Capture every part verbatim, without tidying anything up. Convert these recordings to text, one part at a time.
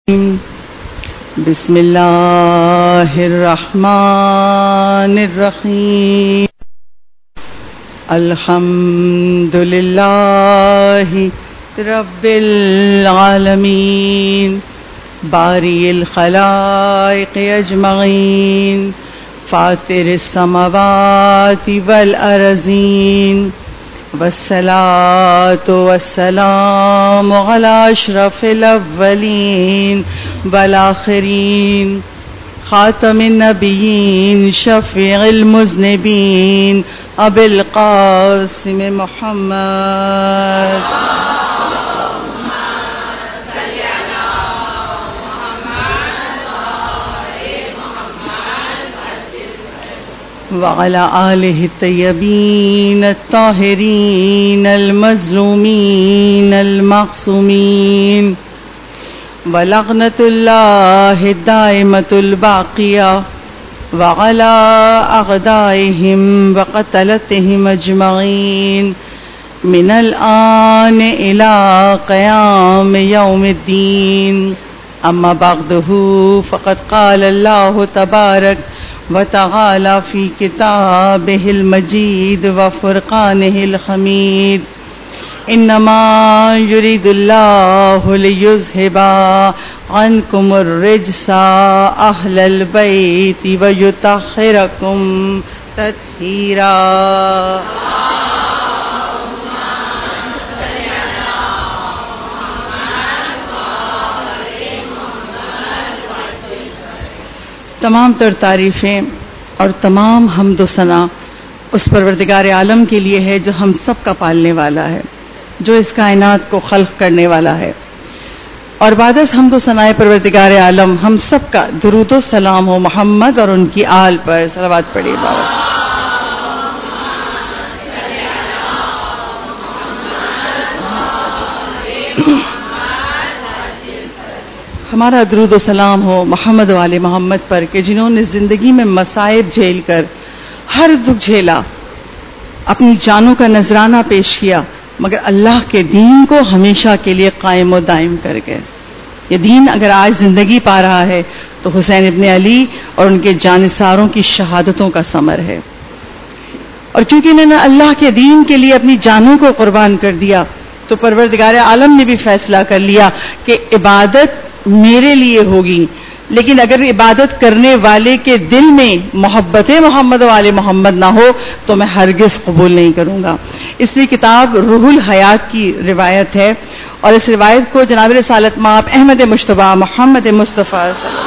بسم اللہ الرحمن الرحیم الحمد للہ رب العالمین باری الخلائق اجمعین فاطر السماوات والارضین والصلاة والسلام على اشرف الاولین والآخرین خاتم النبیین شفیع المذنبین ابی القاسم محمد وعلى آله الطيبين الطاهرين المظلومين المعصومين ولعنة الله الدائمة الباقية وعلى أعدائهم وقتلتهم أجمعين من الآن إلى قيام يوم الدين. أما بعده فقد قال الله تبارك وتعالى في كتابه المجيد وفرقانه الحميد إنما يريد الله ليذهب عنكم الرجس أهل البيت ويطهركم تطهيرا. تمام تر تعریفیں اور تمام حمد و ثنا اس پروردگار عالم کے لیے ہے جو ہم سب کا پالنے والا ہے، جو اس کائنات کو خلق کرنے والا ہے. اور بعد از حمد و ثنائے پروردگار عالم ہم سب کا درود و سلام ہو محمد اور ان کی آل پر. صلوات پڑھیے بابا. ہمارا درود و سلام ہو محمد و آل محمد پر کہ جنہوں نے زندگی میں مصائب جھیل کر ہر دکھ جھیلا، اپنی جانوں کا نذرانہ پیش کیا، مگر اللہ کے دین کو ہمیشہ کے لیے قائم و دائم کر گئے. یہ دین اگر آج زندگی پا رہا ہے تو حسین ابن علی اور ان کے جانثاروں کی شہادتوں کا ثمر ہے. اور چونکہ انہوں نے اللہ کے دین کے لیے اپنی جانوں کو قربان کر دیا تو پروردگار عالم نے بھی فیصلہ کر لیا کہ عبادت میرے لیے ہوگی، لیکن اگر عبادت کرنے والے کے دل میں محبت محمد و آل محمد نہ ہو تو میں ہرگز قبول نہیں کروں گا. اس لیے کتاب روح الحیات کی روایت ہے اور اس روایت کو جناب رسالت مآب احمد مجتبیٰ محمد مصطفیٰ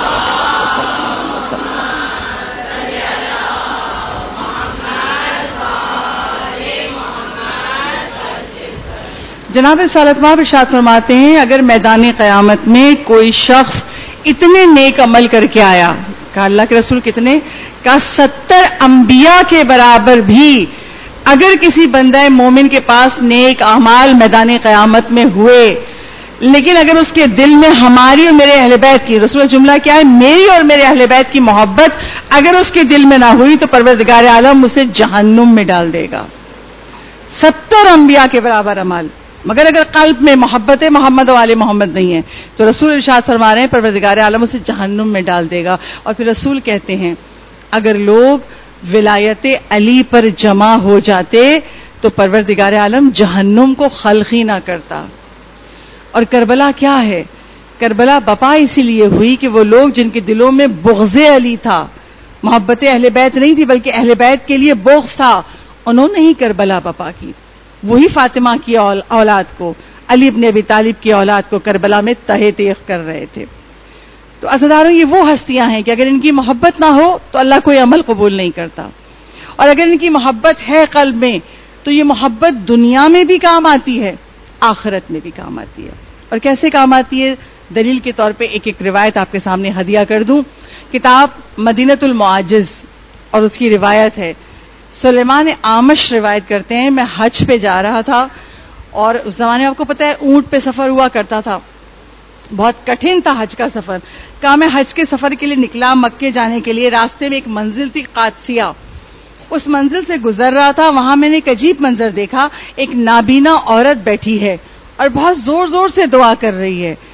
جناب رسالت مآب ارشاد فرماتے ہیں اگر میدان قیامت میں کوئی شخص اتنے نیک عمل کر کے آیا، کہا اللہ کے رسول کتنے؟ کہا ستر انبیاء کے برابر بھی اگر کسی بندہ مومن کے پاس نیک اعمال میدان قیامت میں ہوئے، لیکن اگر اس کے دل میں ہماری اور میرے اہل بیت کی، رسول جملہ کیا ہے؟ میری اور میرے اہل بیت کی محبت اگر اس کے دل میں نہ ہوئی تو پروردگار عالم اسے جہنم میں ڈال دے گا. ستر انبیاء کے برابر عمل، مگر اگر قلب میں محبت محمد و آل محمد نہیں ہے تو رسول ارشاد فرما رہے ہیں پروردگار عالم اسے جہنم میں ڈال دے گا. اور پھر رسول کہتے ہیں اگر لوگ ولایت علی پر جمع ہو جاتے تو پروردگار عالم جہنم کو خلق ہی نہ کرتا. اور کربلا کیا ہے؟ کربلا بپا اسی لیے ہوئی کہ وہ لوگ جن کے دلوں میں بغض علی تھا، محبت اہل بیت نہیں تھی بلکہ اہل بیت کے لیے بغض تھا، انہوں نے ہی کربلا بپا کی. وہی فاطمہ کی اولاد کو، علی ابن ابی طالب کی اولاد کو کربلا میں تہہ تیغ کر رہے تھے. تو عزیزانو یہ وہ ہستیاں ہیں کہ اگر ان کی محبت نہ ہو تو اللہ کوئی عمل قبول نہیں کرتا، اور اگر ان کی محبت ہے قلب میں تو یہ محبت دنیا میں بھی کام آتی ہے، آخرت میں بھی کام آتی ہے. اور کیسے کام آتی ہے؟ دلیل کے طور پہ ایک ایک روایت آپ کے سامنے ہدیہ کر دوں. کتاب مدینۃ المعاجز اور اس کی روایت ہے. سلیمان آمش روایت کرتے ہیں میں حج پہ جا رہا تھا اور اس زمانے میں آپ کو پتہ ہے اونٹ پہ سفر ہوا کرتا تھا، بہت کٹھن تھا حج کا سفر. کہا میں حج کے سفر کے لیے نکلا مکے جانے کے لیے، راستے میں ایک منزل تھی قادسیہ، اس منزل سے گزر رہا تھا. وہاں میں نے ایک عجیب منظر دیکھا، ایک نابینا عورت بیٹھی ہے اور بہت زور زور سے دعا کر رہی ہے.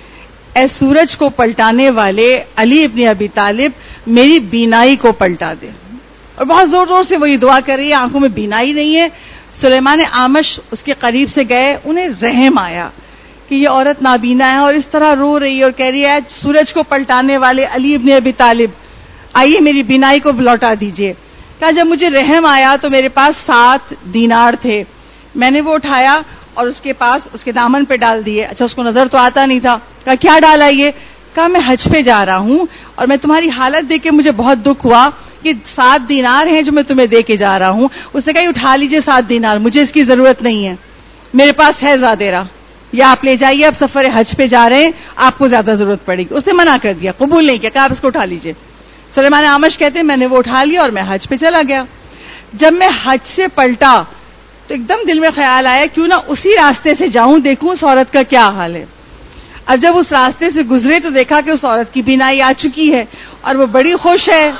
اے سورج کو پلٹانے والے علی ابن ابی طالب میری بینائی کو پلٹا دے. اور بہت زور زور سے وہی دعا کر رہی ہے, آنکھوں میں بینائی نہیں ہے. سلیمان اعمش اس کے قریب سے گئے, انہیں رحم آیا کہ یہ عورت نابینا ہے اور اس طرح رو رہی ہے اور کہہ رہی ہے سورج کو پلٹانے والے علی ابن ابی طالب آئیے میری بینائی کو لوٹا دیجئے. کہا جب مجھے رحم آیا تو میرے پاس سات دینار تھے, میں نے وہ اٹھایا اور اس کے پاس اس کے دامن پہ ڈال دیے. اچھا اس کو نظر تو آتا نہیں تھا. کہا کیا ڈالا یہ؟ کہا میں حج پہ جا رہا ہوں اور میں تمہاری حالت دیکھ کے مجھے بہت دکھ ہوا کہ سات دینار ہیں جو میں تمہیں دے کے جا رہا ہوں. اس نے کہا یہ اٹھا لیجئے سات دینار, مجھے اس کی ضرورت نہیں ہے, میرے پاس ہے زیادہ, یا آپ لے جائیے, آپ سفر حج پہ جا رہے ہیں, آپ کو زیادہ ضرورت پڑے گی. اس نے منع کر دیا, قبول نہیں کیا, کہا آپ اس کو اٹھا لیجئے. سلیمان اعمش کہتے ہیں میں نے وہ اٹھا لیا اور میں حج پہ چلا گیا. جب میں حج سے پلٹا تو ایک دم دل میں خیال آیا کیوں نہ اسی راستے سے جاؤں, دیکھوں اس عورت کا کیا حال ہے. اب جب اس راستے سے گزرے تو دیکھا کہ اس عورت کی بینائی آ چکی ہے اور وہ بڑی خوش ہے.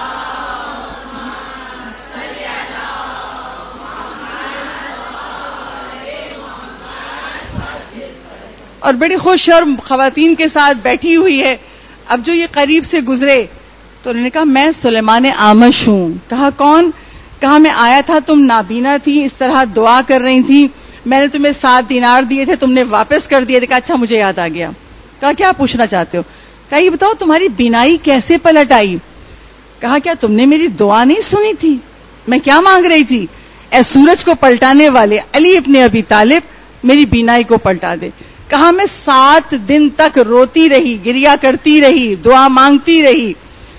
اور بڑی خوش اور خواتین کے ساتھ بیٹھی ہوئی ہے. اب جو یہ قریب سے گزرے تو انہوں نے کہا میں سلیمان اعمش ہوں. کہا کون؟ کہا میں آیا تھا, تم نابینا تھی, اس طرح دعا کر رہی تھی, میں نے تمہیں سات دینار دیے تھے, تم نے واپس کر دیے. کہا اچھا مجھے یاد آ گیا. کہا کیا پوچھنا چاہتے ہو؟ کہا یہ بتاؤ تمہاری بینائی کیسے پلٹ آئی؟ کہا کیا تم نے میری دعا نہیں سنی تھی؟ میں کیا مانگ رہی تھی؟ اے سورج کو پلٹانے والے علی ابن ابی طالب میری بینائی کو پلٹا دے. کہا میں سات دن تک روتی رہی, گریا کرتی رہی, دعا مانگتی رہی.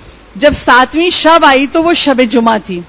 جب ساتویں شب آئی تو وہ شب جمعہ تھی.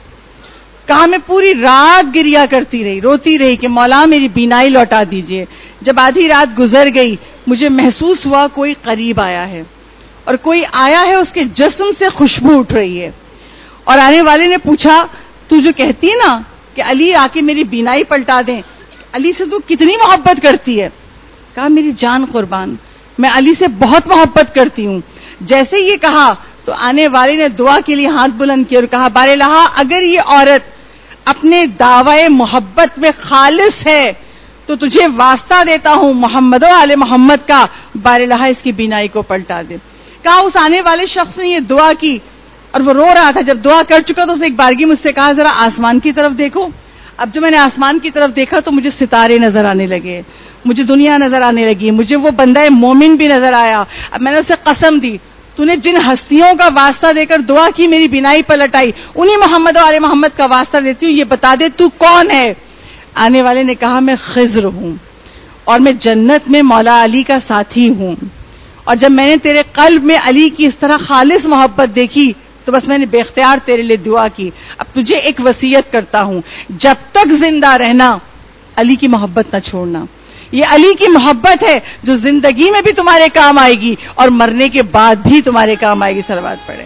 کہا میں پوری رات گریا کرتی رہی, روتی رہی کہ مولا میری بینائی لوٹا دیجئے. جب آدھی رات گزر گئی مجھے محسوس ہوا کوئی قریب آیا ہے, اور کوئی آیا ہے اس کے جسم سے خوشبو اٹھ رہی ہے. اور آنے والے نے پوچھا تو جو کہتی ہے نا کہ علی آ کے میری بینائی پلٹا دیں, علی سے تو کتنی محبت کرتی ہے؟ کہا میری جان قربان, میں علی سے بہت محبت کرتی ہوں. جیسے یہ کہا تو آنے والے نے دعا کے لیے ہاتھ بلند کیا اور کہا بار الہ اگر یہ عورت اپنے دعوی محبت میں خالص ہے تو تجھے واسطہ دیتا ہوں محمد و آل محمد کا, بار الہ اس کی بینائی کو پلٹا دے. کہا اس آنے والے شخص نے یہ دعا کی اور وہ رو رہا تھا. جب دعا کر چکا تو اس نے ایک بارگی مجھ سے کہا ذرا آسمان کی طرف دیکھو. اب جب میں نے آسمان کی طرف دیکھا تو مجھے ستارے نظر آنے لگے, مجھے دنیا نظر آنے لگی, مجھے وہ بندہ مومن بھی نظر آیا. اب میں نے اسے قسم دی تو نے جن ہستیوں کا واسطہ دے کر دعا کی میری بینائی پلٹائی, انہی محمد و آل محمد کا واسطہ دیتی ہوں, یہ بتا دے تو کون ہے؟ آنے والے نے کہا میں خضر ہوں اور میں جنت میں مولا علی کا ساتھی ہوں. اور جب میں نے تیرے قلب میں علی کی اس طرح خالص محبت دیکھی تو بس میں نے بے اختیار تیرے لیے دعا کی. اب تجھے ایک وصیت کرتا ہوں, جب تک زندہ رہنا علی کی محبت نہ چھوڑنا. یہ علی کی محبت ہے جو زندگی میں بھی تمہارے کام آئے گی اور مرنے کے بعد بھی تمہارے کام آئے گی. صلوات پڑھیں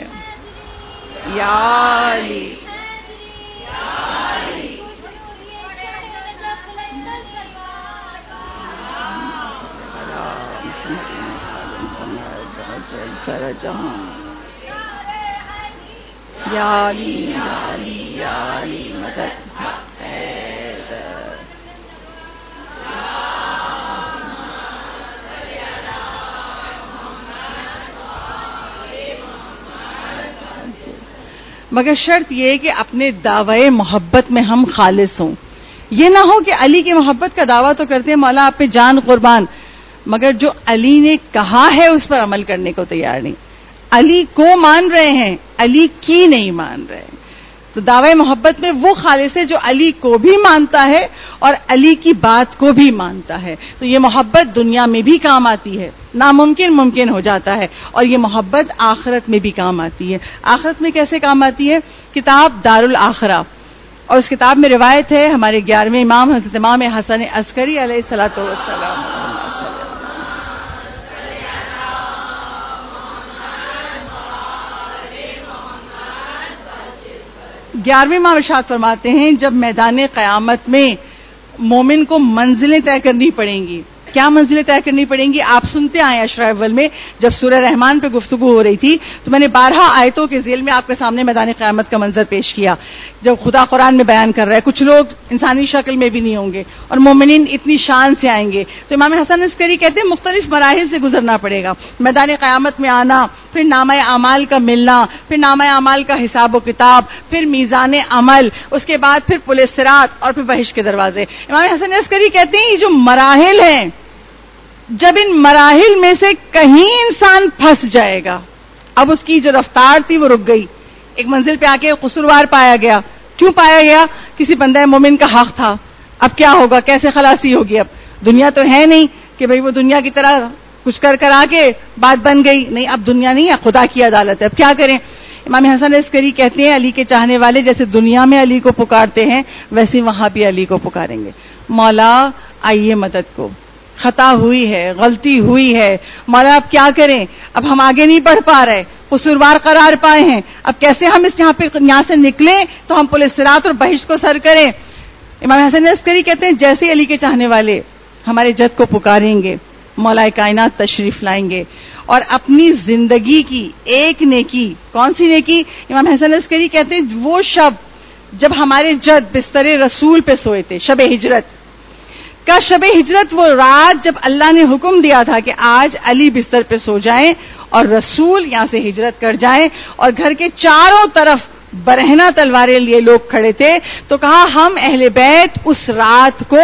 یا علی. یا علی یا علی یا علی مدد مگر شرط یہ کہ اپنے دعوی محبت میں ہم خالص ہوں. یہ نہ ہو کہ علی کی محبت کا دعویٰ تو کرتے ہیں مولا آپ پہ جان قربان, مگر جو علی نے کہا ہے اس پر عمل کرنے کو تیار نہیں. علی کو مان رہے ہیں, علی کی نہیں مان رہے. تو دعوی محبت میں وہ خالص ہے جو علی کو بھی مانتا ہے اور علی کی بات کو بھی مانتا ہے. تو یہ محبت دنیا میں بھی کام آتی ہے, ناممکن ممکن ہو جاتا ہے, اور یہ محبت آخرت میں بھی کام آتی ہے. آخرت میں کیسے کام آتی ہے؟ کتاب دار الاخرہ, اور اس کتاب میں روایت ہے ہمارے گیارہویں امام حضرت امام حسن عسکری علیہ الصلوۃ والسلام. گیارہویں امام ارشاد فرماتے ہیں جب میدان قیامت میں مومن کو منزلیں طے کرنی پڑیں گی کیا منزلیں طے کرنی پڑیں گی آپ سنتے آئے اشرا اول میں جب سورہ رحمان پہ گفتگو ہو رہی تھی تو میں نے بارہا آیتوں کے ذیل میں آپ کے سامنے میدان قیامت کا منظر پیش کیا جب خدا قرآن میں بیان کر رہا ہے کچھ لوگ انسانی شکل میں بھی نہیں ہوں گے اور مومنین اتنی شان سے آئیں گے. تو امام حسن عسکری کہتے ہیں مختلف مراحل سے گزرنا پڑے گا, میدان قیامت میں آنا, پھر نامہ اعمال کا ملنا, پھر نامہ اعمال کا حساب و کتاب, پھر میزان عمل, اس کے بعد پھر پل صراط اور پھر بہشت کے دروازے. امام حسن عسکری کہتے ہیں یہ جو مراحل ہیں جب ان مراحل میں سے کہیں انسان پھنس جائے گا, اب اس کی جو رفتار تھی وہ رک گئی, ایک منزل پہ آ کے قصوروار پایا گیا. کیوں پایا گیا؟ کسی بندہ مومن کا حق تھا. اب کیا ہوگا, کیسے خلاصی ہوگی؟ اب دنیا تو ہے نہیں کہ بھئی وہ دنیا کی طرح کچھ کر کر آ کے بات بن گئی, نہیں اب دنیا نہیں ہے, خدا کی عدالت ہے, اب کیا کریں؟ امام حسن عسکری کہتے ہیں علی کے چاہنے والے جیسے دنیا میں علی کو پکارتے ہیں ویسے وہاں بھی علی کو پکاریں گے, مولا آئیے مدد کو, خطا ہوئی ہے, غلطی ہوئی ہے, مولا اب کیا کریں, اب ہم آگے نہیں بڑھ پا رہے, قصوروار قرار پائے ہیں, اب کیسے ہم اس یہاں پہ یہاں سے نکلیں تو ہم پل صراط اور بہشت کو سر کریں. امام حسن عسکری کہتے ہیں جیسے علی کے چاہنے والے ہمارے جد کو پکاریں گے مولا کائنات تشریف لائیں گے اور اپنی زندگی کی ایک نیکی, کون سی نیکی؟ امام حسن عسکری کہتے ہیں وہ شب جب ہمارے جد بستر رسول پہ سوئے تھے, شب ہجرت کا شب ہجرت, وہ رات جب اللہ نے حکم دیا تھا کہ آج علی بستر پہ سو جائیں اور رسول یہاں سے ہجرت کر جائیں, اور گھر کے چاروں طرف برہنہ تلواریں لیے لوگ کھڑے تھے, تو کہا ہم اہل بیت اس رات کو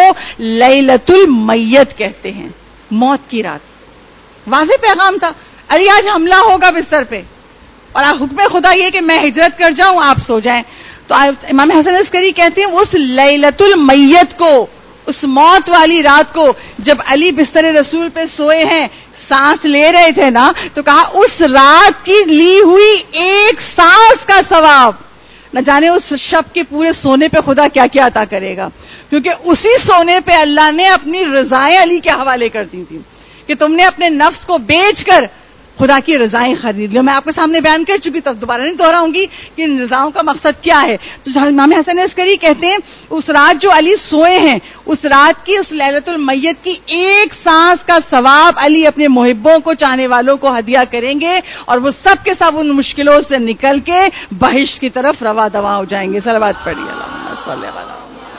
لیلۃ المیت کہتے ہیں, موت کی رات. واضح پیغام تھا, علی آج حملہ ہوگا بستر پہ اور حکم خدا یہ کہ میں ہجرت کر جاؤں آپ سو جائیں. تو امام حسن عسکری کہتے ہیں اس لیلۃ المیت کو, اس موت والی رات کو جب علی بستر رسول پہ سوئے ہیں, سانس لے رہے تھے نا, تو کہا اس رات کی لی ہوئی ایک سانس کا ثواب نہ جانے اس شب کے پورے سونے پہ خدا کیا کیا عطا کرے گا, کیونکہ اسی سونے پہ اللہ نے اپنی رضائیں علی کے حوالے کر دی تھی کہ تم نے اپنے نفس کو بیچ کر خدا کی رضائیں خرید لو. میں آپ کے سامنے بیان کر چکی, تب دوبارہ نہیں دہراؤں گی کہ ان رضاؤں کا مقصد کیا ہے. تو امام حسن عسکری کہتے ہیں اس رات جو علی سوئے ہیں, اس رات کی, اس لیلۃ المیت کی ایک سانس کا ثواب علی اپنے محبوں کو, چاہنے والوں کو ہدیہ کریں گے, اور وہ سب کے سب ان مشکلوں سے نکل کے بہشت کی طرف روا دوا ہو جائیں گے. صلوات پڑھیے اللہم صلی علی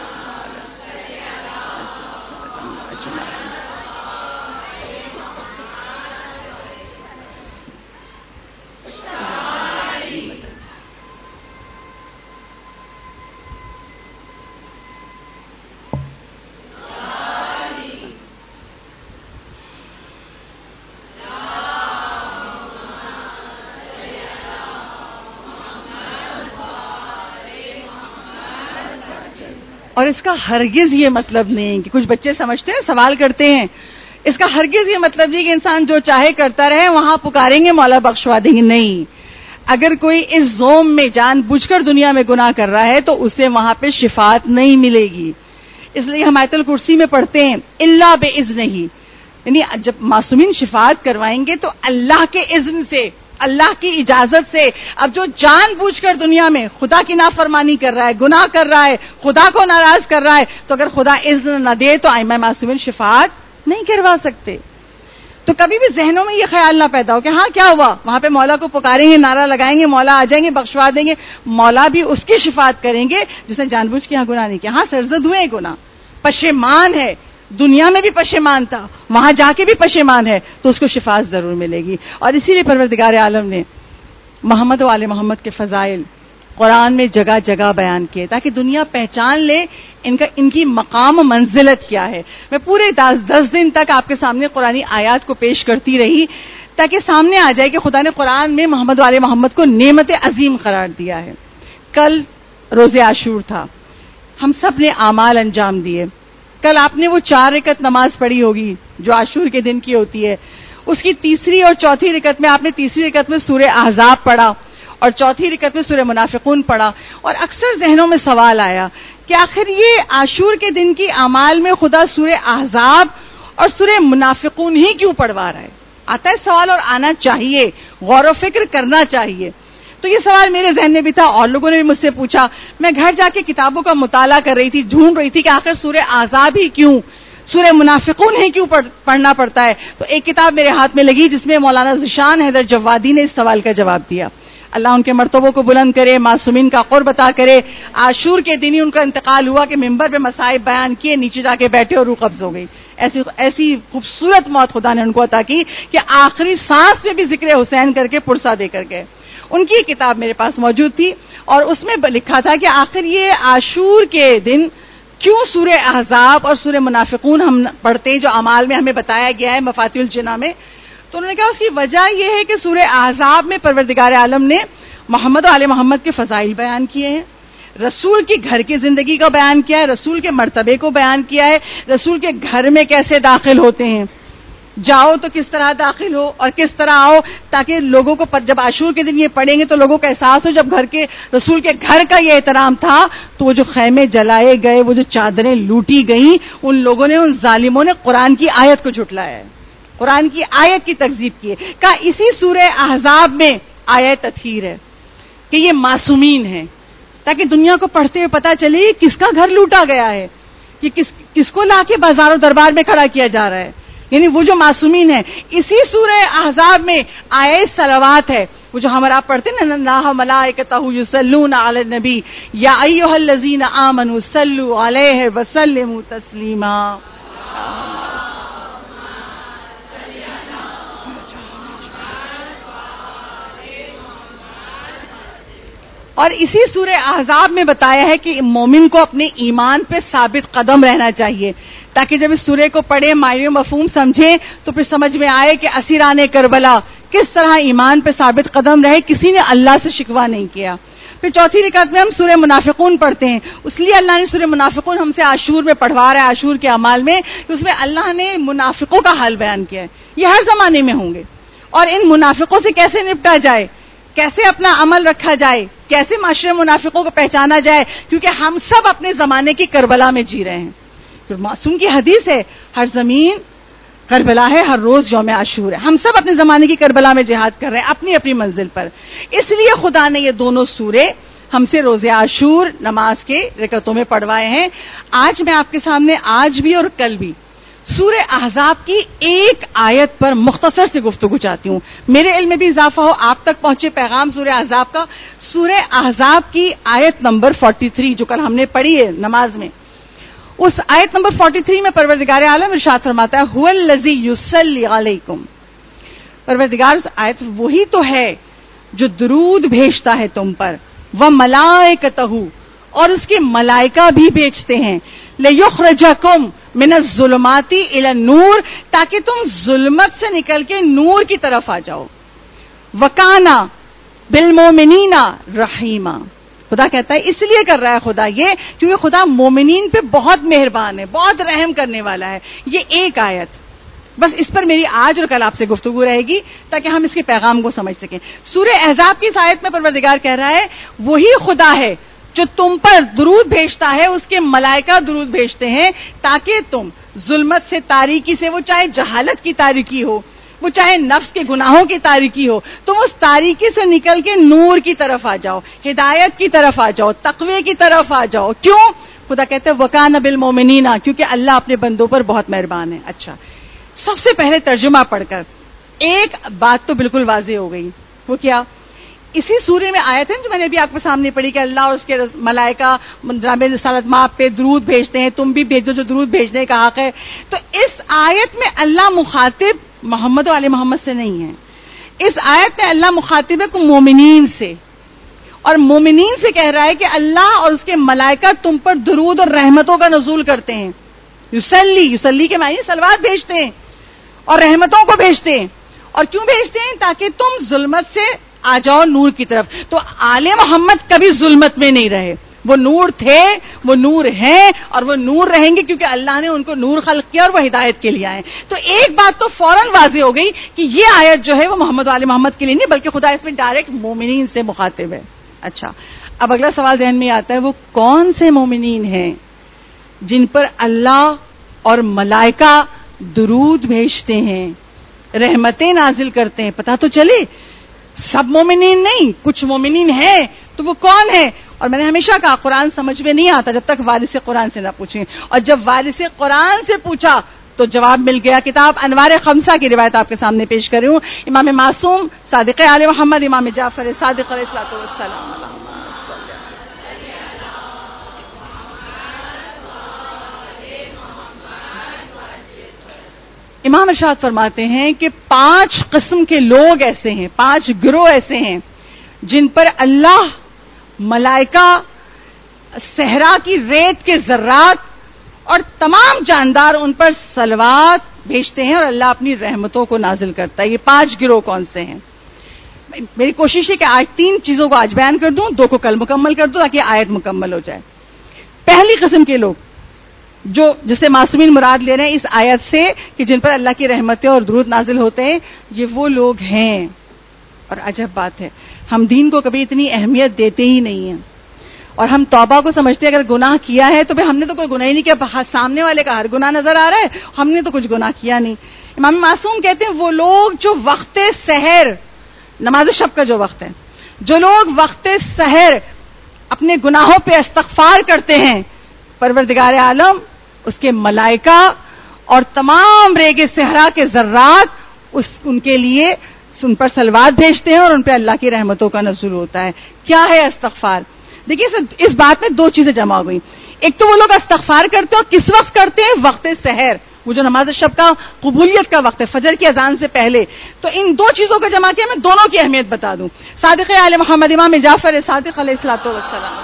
اور اس کا ہرگز یہ مطلب نہیں کہ کچھ بچے سمجھتے ہیں, سوال کرتے ہیں, اس کا ہرگز یہ مطلب نہیں کہ انسان جو چاہے کرتا رہے, وہاں پکاریں گے مولا بخشوا دیں گے. نہیں, اگر کوئی اس زوم میں جان بوجھ کر دنیا میں گناہ کر رہا ہے تو اسے وہاں پہ شفاعت نہیں ملے گی. اس لیے ہم آیت الکرسی میں پڑھتے ہیں الا باذنہ, یعنی جب معصومین شفاعت کروائیں گے تو اللہ کے اذن سے, اللہ کی اجازت سے. اب جو جان بوجھ کر دنیا میں خدا کی نافرمانی کر رہا ہے, گناہ کر رہا ہے, خدا کو ناراض کر رہا ہے, تو اگر خدا اذن نہ دے تو ائمہ معصومین شفاعت نہیں کروا سکتے. تو کبھی بھی ذہنوں میں یہ خیال نہ پیدا ہو کہ ہاں کیا ہوا, وہاں پہ مولا کو پکاریں گے, نعرہ لگائیں گے, مولا آ جائیں گے, بخشوا دیں گے. مولا بھی اس کی شفاعت کریں گے جس نے جان بوجھ کے یہاں گناہ نہیں کیا. ہاں سرزد ہوئے گناہ, پشیمان ہے, دنیا میں بھی پشیمان تھا, وہاں جا کے بھی پشیمان ہے, تو اس کو شفاعت ضرور ملے گی. اور اسی لیے پروردگار عالم نے محمد و آل محمد کے فضائل قرآن میں جگہ جگہ بیان کیے تاکہ دنیا پہچان لے ان کا, ان کی مقام و منزلت کیا ہے. میں پورے دس دس دن تک آپ کے سامنے قرآنی آیات کو پیش کرتی رہی تاکہ سامنے آ جائے کہ خدا نے قرآن میں محمد و آل محمد کو نعمت عظیم قرار دیا ہے. کل روز عاشور تھا, ہم سب نے اعمال انجام دیے. کل آپ نے وہ چار رکعت نماز پڑھی ہوگی جو عاشور کے دن کی ہوتی ہے, اس کی تیسری اور چوتھی رکعت میں آپ نے تیسری رکعت میں سورہ احزاب پڑھا اور چوتھی رکعت میں سورہ منافقون پڑھا. اور اکثر ذہنوں میں سوال آیا کہ آخر یہ عاشور کے دن کی اعمال میں خدا سورہ احزاب اور سورہ منافقون ہی کیوں پڑھوا رہا ہے؟ آتا ہے سوال, اور آنا چاہیے, غور و فکر کرنا چاہیے. تو یہ سوال میرے ذہن میں بھی تھا, اور لوگوں نے بھی مجھ سے پوچھا. میں گھر جا کے کتابوں کا مطالعہ کر رہی تھی, ڈھونڈ رہی تھی کہ آخر سورہ احزاب ہی کیوں, سورہ منافقون ہی کیوں پڑھنا پڑتا ہے؟ تو ایک کتاب میرے ہاتھ میں لگی جس میں مولانا ذیشان حیدر جوادی نے اس سوال کا جواب دیا. اللہ ان کے مرتبوں کو بلند کرے، معصومین کا قرب عطا کرے. عاشور کے دن ہی ان کا انتقال ہوا کہ ممبر پہ مصائب بیان کیے، نیچے جا کے بیٹھے اور روح قبض ہو گئی. ایسی ایسی خوبصورت موت خدا نے ان کو عطا کی کہ آخری سانس میں بھی ذکر حسین کر کے پرسہ دے کر گئے. ان کی کتاب میرے پاس موجود تھی اور اس میں لکھا تھا کہ آخر یہ عاشور کے دن کیوں سورہ احزاب اور سورہ منافقون ہم پڑھتے ہیں جو اعمال میں ہمیں بتایا گیا ہے مفاتیح الجنہ میں. تو انہوں نے کہا اس کی وجہ یہ ہے کہ سورہ احزاب میں پروردگار عالم نے محمد و آل محمد کے فضائل بیان کیے ہیں، رسول کی گھر کی زندگی کا بیان کیا ہے، رسول کے مرتبے کو بیان کیا ہے، رسول کے گھر میں کیسے داخل ہوتے ہیں، جاؤ تو کس طرح داخل ہو اور کس طرح آؤ، تاکہ لوگوں کو جب عاشور کے دن یہ پڑھیں گے تو لوگوں کو احساس ہو جب گھر کے رسول کے گھر کا یہ احترام تھا تو وہ جو خیمے جلائے گئے، وہ جو چادریں لوٹی گئیں، ان لوگوں نے، ان ظالموں نے قرآن کی آیت کو جھٹلایا ہے، قرآن کی آیت کی تکذیب کی ہے. کہا اسی سورہ احزاب میں آیت تطہیر ہے کہ یہ معصومین ہیں، تاکہ دنیا کو پڑھتے ہوئے پتہ چلے کس کا گھر لوٹا گیا ہے، کہ کس کس کو لا کے بازار و دربار میں کھڑا کیا جا رہا ہے، یعنی وہ جو معصومین ہیں. اسی سورہ احزاب میں آیت صلوات ہے، وہ جو ہمارا آپ پڑھتے ہیں نا، اللہ ملائکتہ یصلون علی النبی یا ایھا الذین آمنوا صلوا علیہ وسلموا تسلیما. اور اسی سورہ احزاب میں بتایا ہے کہ مومن کو اپنے ایمان پہ ثابت قدم رہنا چاہیے، تاکہ جب اس سورہ کو پڑھے، معنی و مفہوم سمجھیں تو پھر سمجھ میں آئے کہ اسیران کربلا کس طرح ایمان پہ ثابت قدم رہے، کسی نے اللہ سے شکوہ نہیں کیا. پھر چوتھی رکعت میں ہم سورہ منافقون پڑھتے ہیں، اس لیے اللہ نے سورہ منافقون ہم سے عاشور میں پڑھوا رہا ہے، عاشور کے اعمال میں، کہ اس میں اللہ نے منافقوں کا حال بیان کیا ہے. یہ ہر زمانے میں ہوں گے، اور ان منافقوں سے کیسے نپٹا جائے، کیسے اپنا عمل رکھا جائے، کیسے معاشرے منافقوں کو پہچانا جائے، کیونکہ ہم سب اپنے زمانے کی کربلا میں جی رہے ہیں. پھر معصوم کی حدیث ہے، ہر زمین کربلا ہے، ہر روز یوم عاشور ہے. ہم سب اپنے زمانے کی کربلا میں جہاد کر رہے ہیں اپنی اپنی منزل پر. اس لیے خدا نے یہ دونوں سورے ہم سے روز عاشور نماز کے رکعتوں میں پڑھوائے ہیں. آج میں آپ کے سامنے آج بھی اور کل بھی سورہ احزاب کی ایک آیت پر مختصر سے گفتگو چاہتی ہوں، میرے علم میں بھی اضافہ ہو، آپ تک پہنچے پیغام سورہ احزاب کا. سورہ احزاب کی آیت نمبر تینتالیس جو کل ہم نے پڑھی ہے نماز میں، اس آیت نمبر تینتالیس میں پروردگار عالم ارشاد فرماتا ہے هو الذی یصلی علیکم. پروردگار اس آیت وہی تو ہے جو درود بھیجتا ہے تم پر، وملائکتہ، اور اس کے ملائکہ بھی بھیجتے ہیں، لیخرجکم من الظلمات الی النور، تاکہ تم ظلمت سے نکل کے نور کی طرف آ جاؤ. وکانا بالمومنین رحیما. خدا کہتا ہے اس لیے کر رہا ہے خدا یہ کیونکہ خدا مومنین پہ بہت مہربان ہے، بہت رحم کرنے والا ہے. یہ ایک آیت بس اس پر میری آج اور کل آپ سے گفتگو رہے گی تاکہ ہم اس کے پیغام کو سمجھ سکیں. سورہ احزاب کی اس آیت میں پروردگار کہہ رہا ہے وہی خدا ہے جو تم پر درود بھیجتا ہے، اس کے ملائکہ درود بھیجتے ہیں تاکہ تم ظلمت سے، تاریکی سے، وہ چاہے جہالت کی تاریکی ہو، وہ چاہے نفس کے گناہوں کی تاریکی ہو، تم اس تاریکی سے نکل کے نور کی طرف آ جاؤ، ہدایت کی طرف آ جاؤ، تقوی کی طرف آ جاؤ. کیوں؟ خدا کہتے ہیں وَكَانَ بِالْمُؤْمِنِينَ، کیونکہ اللہ اپنے بندوں پر بہت مہربان ہے. اچھا، سب سے پہلے ترجمہ پڑھ کر ایک بات تو بالکل واضح ہو گئی، وہ کیا؟ اسی سورے میں آیت ہے جو میں نے بھی آپ کے سامنے پڑھی کہ اللہ اور اس کے ملائکہ جناب رسالت ماپ پہ درود بھیجتے ہیں، تم بھی بھیجو جو درود بھیجنے کا حق ہے. تو اس آیت میں اللہ مخاطب محمد و آل محمد سے نہیں ہے، اس آیت میں اللہ مخاطب ہے کو مومنین سے، اور مومنین سے کہہ رہا ہے کہ اللہ اور اس کے ملائکہ تم پر درود اور رحمتوں کا نزول کرتے ہیں. یصلی، یصلی کے معنی صلوات بھیجتے ہیں اور رحمتوں کو بھیجتے ہیں. اور کیوں بھیجتے ہیں؟ تاکہ تم ظلمت سے آ جاؤ نور کی طرف. تو آل محمد کبھی ظلمت میں نہیں رہے، وہ نور تھے، وہ نور ہیں، اور وہ نور رہیں گے کیونکہ اللہ نے ان کو نور خلق کیا اور وہ ہدایت کے لیے آئے. تو ایک بات تو فوراً واضح ہو گئی کہ یہ آیت جو ہے وہ محمد و آل محمد کے لیے نہیں بلکہ خدا اس میں ڈائریکٹ مومنین سے مخاطب ہے. اچھا، اب اگلا سوال ذہن میں آتا ہے وہ کون سے مومنین ہیں جن پر اللہ اور ملائکہ درود بھیجتے ہیں، رحمتیں نازل کرتے ہیں؟ پتہ تو چلے، سب مومنین نہیں، کچھ مومنین ہیں. تو وہ کون ہے؟ اور میں نے ہمیشہ کہا قرآن سمجھ میں نہیں آتا جب تک وارث قرآن سے نہ پوچھیں، اور جب وارث قرآن سے پوچھا تو جواب مل گیا۔ کتاب انوار خمسہ کی روایت آپ کے سامنے پیش کر رہی ہوں، امام معصوم صادق آل محمد امام جعفر صادق علیہ الصلوۃ والسلام۔ امام ارشاد فرماتے ہیں کہ پانچ قسم کے لوگ ایسے ہیں، پانچ گروہ ایسے ہیں جن پر اللہ، ملائکہ، صحرا کی ریت کے ذرات اور تمام جاندار ان پر صلوات بھیجتے ہیں اور اللہ اپنی رحمتوں کو نازل کرتا ہے۔ یہ پانچ گروہ کون سے ہیں؟ میری کوشش ہے کہ آج تین چیزوں کو آج بیان کر دوں، دو کو کل مکمل کر دوں تاکہ آیت مکمل ہو جائے۔ پہلی قسم کے لوگ جو جسے معصومین مراد لے رہے ہیں اس آیت سے کہ جن پر اللہ کی رحمتیں اور درود نازل ہوتے ہیں، یہ وہ لوگ ہیں، اور عجب بات ہے ہم دین کو کبھی اتنی اہمیت دیتے ہی نہیں ہیں، اور ہم توبہ کو سمجھتے ہیں اگر گناہ کیا ہے تو ہم نے تو کوئی گناہ ہی نہیں کیا، سامنے والے کا ہر گناہ نظر آ رہا ہے، ہم نے تو کچھ گناہ کیا نہیں۔ امام معصوم کہتے ہیں وہ لوگ جو وقت سحر، نماز شب کا جو وقت ہے، جو لوگ وقت سحر اپنے گناہوں پہ استغفار کرتے ہیں، پروردگار عالم، اس کے ملائکہ اور تمام ریگ صحرا کے ذرات اس ان کے لیے ان پر صلوات بھیجتے ہیں اور ان پہ اللہ کی رحمتوں کا نزول ہوتا ہے۔ کیا ہے استغفار؟ دیکھیے اس بات میں دو چیزیں جمع ہو گئی، ایک تو وہ لوگ استغفار کرتے ہیں اور کس وقت کرتے ہیں؟ وقت سحر، وہ جو نماز شب کا قبولیت کا وقت ہے، فجر کی اذان سے پہلے۔ تو ان دو چیزوں کو جمع کیا میں دونوں کی اہمیت بتا دوں۔ صادق آل محمد امام جعفر صادق علیہ الصلوۃ والسلام،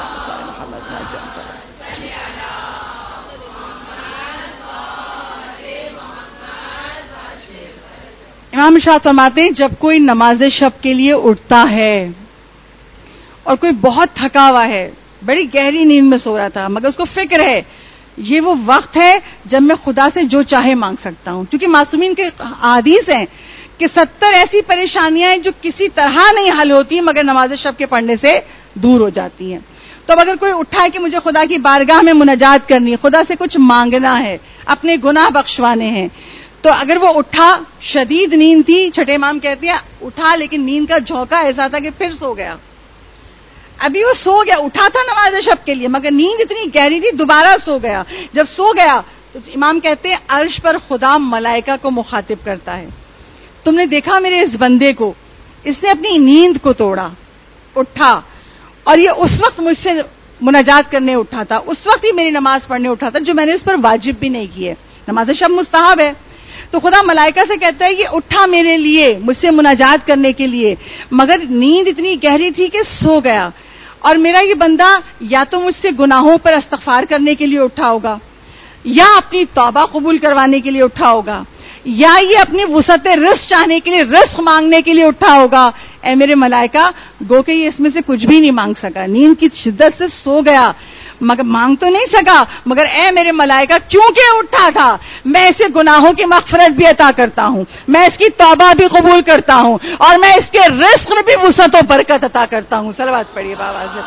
امام ارشاد فرماتے ہیں جب کوئی نماز شب کے لیے اٹھتا ہے اور کوئی بہت تھکا ہوا ہے، بڑی گہری نیند میں سو رہا تھا مگر اس کو فکر ہے یہ وہ وقت ہے جب میں خدا سے جو چاہے مانگ سکتا ہوں، کیونکہ معصومین کے احادیث ہیں کہ ستر ایسی پریشانیاں ہیں جو کسی طرح نہیں حل ہوتی مگر نماز شب کے پڑھنے سے دور ہو جاتی ہیں۔ تو اب اگر کوئی اٹھا ہے کہ مجھے خدا کی بارگاہ میں مناجات کرنی ہے، خدا سے کچھ مانگنا ہے، اپنے گناہ بخشوانے ہیں، تو اگر وہ اٹھا، شدید نیند تھی، چھٹے امام کہتے ہیں اٹھا لیکن نیند کا جھونکا ایسا تھا کہ پھر سو گیا، ابھی وہ سو گیا، اٹھا تھا نماز شب کے لیے مگر نیند اتنی گہری تھی دوبارہ سو گیا، جب سو گیا تو امام کہتے ہیں عرش پر خدا ملائکہ کو مخاطب کرتا ہے، تم نے دیکھا میرے اس بندے کو، اس نے اپنی نیند کو توڑا، اٹھا، اور یہ اس وقت مجھ سے مناجات کرنے اٹھا تھا، اس وقت ہی میری نماز پڑھنے اٹھا تھا جو میں نے اس پر واجب بھی نہیں کی ہے، نماز شب مستحب ہے، تو خدا ملائکہ سے کہتا ہے یہ اٹھا میرے لیے، مجھ سے مناجات کرنے کے لیے، مگر نیند اتنی گہری تھی کہ سو گیا، اور میرا یہ بندہ یا تو مجھ سے گناہوں پر استغفار کرنے کے لیے اٹھا ہوگا، یا اپنی توبہ قبول کروانے کے لیے اٹھا ہوگا، یا یہ اپنی وسعت رزق چاہنے کے لیے، رزق مانگنے کے لیے اٹھا ہوگا۔ اے میرے ملائکہ، گو کہ یہ اس میں سے کچھ بھی نہیں مانگ سکا، نیند کی شدت سے سو گیا، مگر مانگ تو نہیں سکا، مگر اے میرے ملائکہ کیونکہ اٹھا تھا میں اسے گناہوں کی مغفرت بھی عطا کرتا ہوں، میں اس کی توبہ بھی قبول کرتا ہوں، اور میں اس کے رزق میں بھی وسعت و برکت عطا کرتا ہوں۔ صلوات پڑھیے بابا سے۔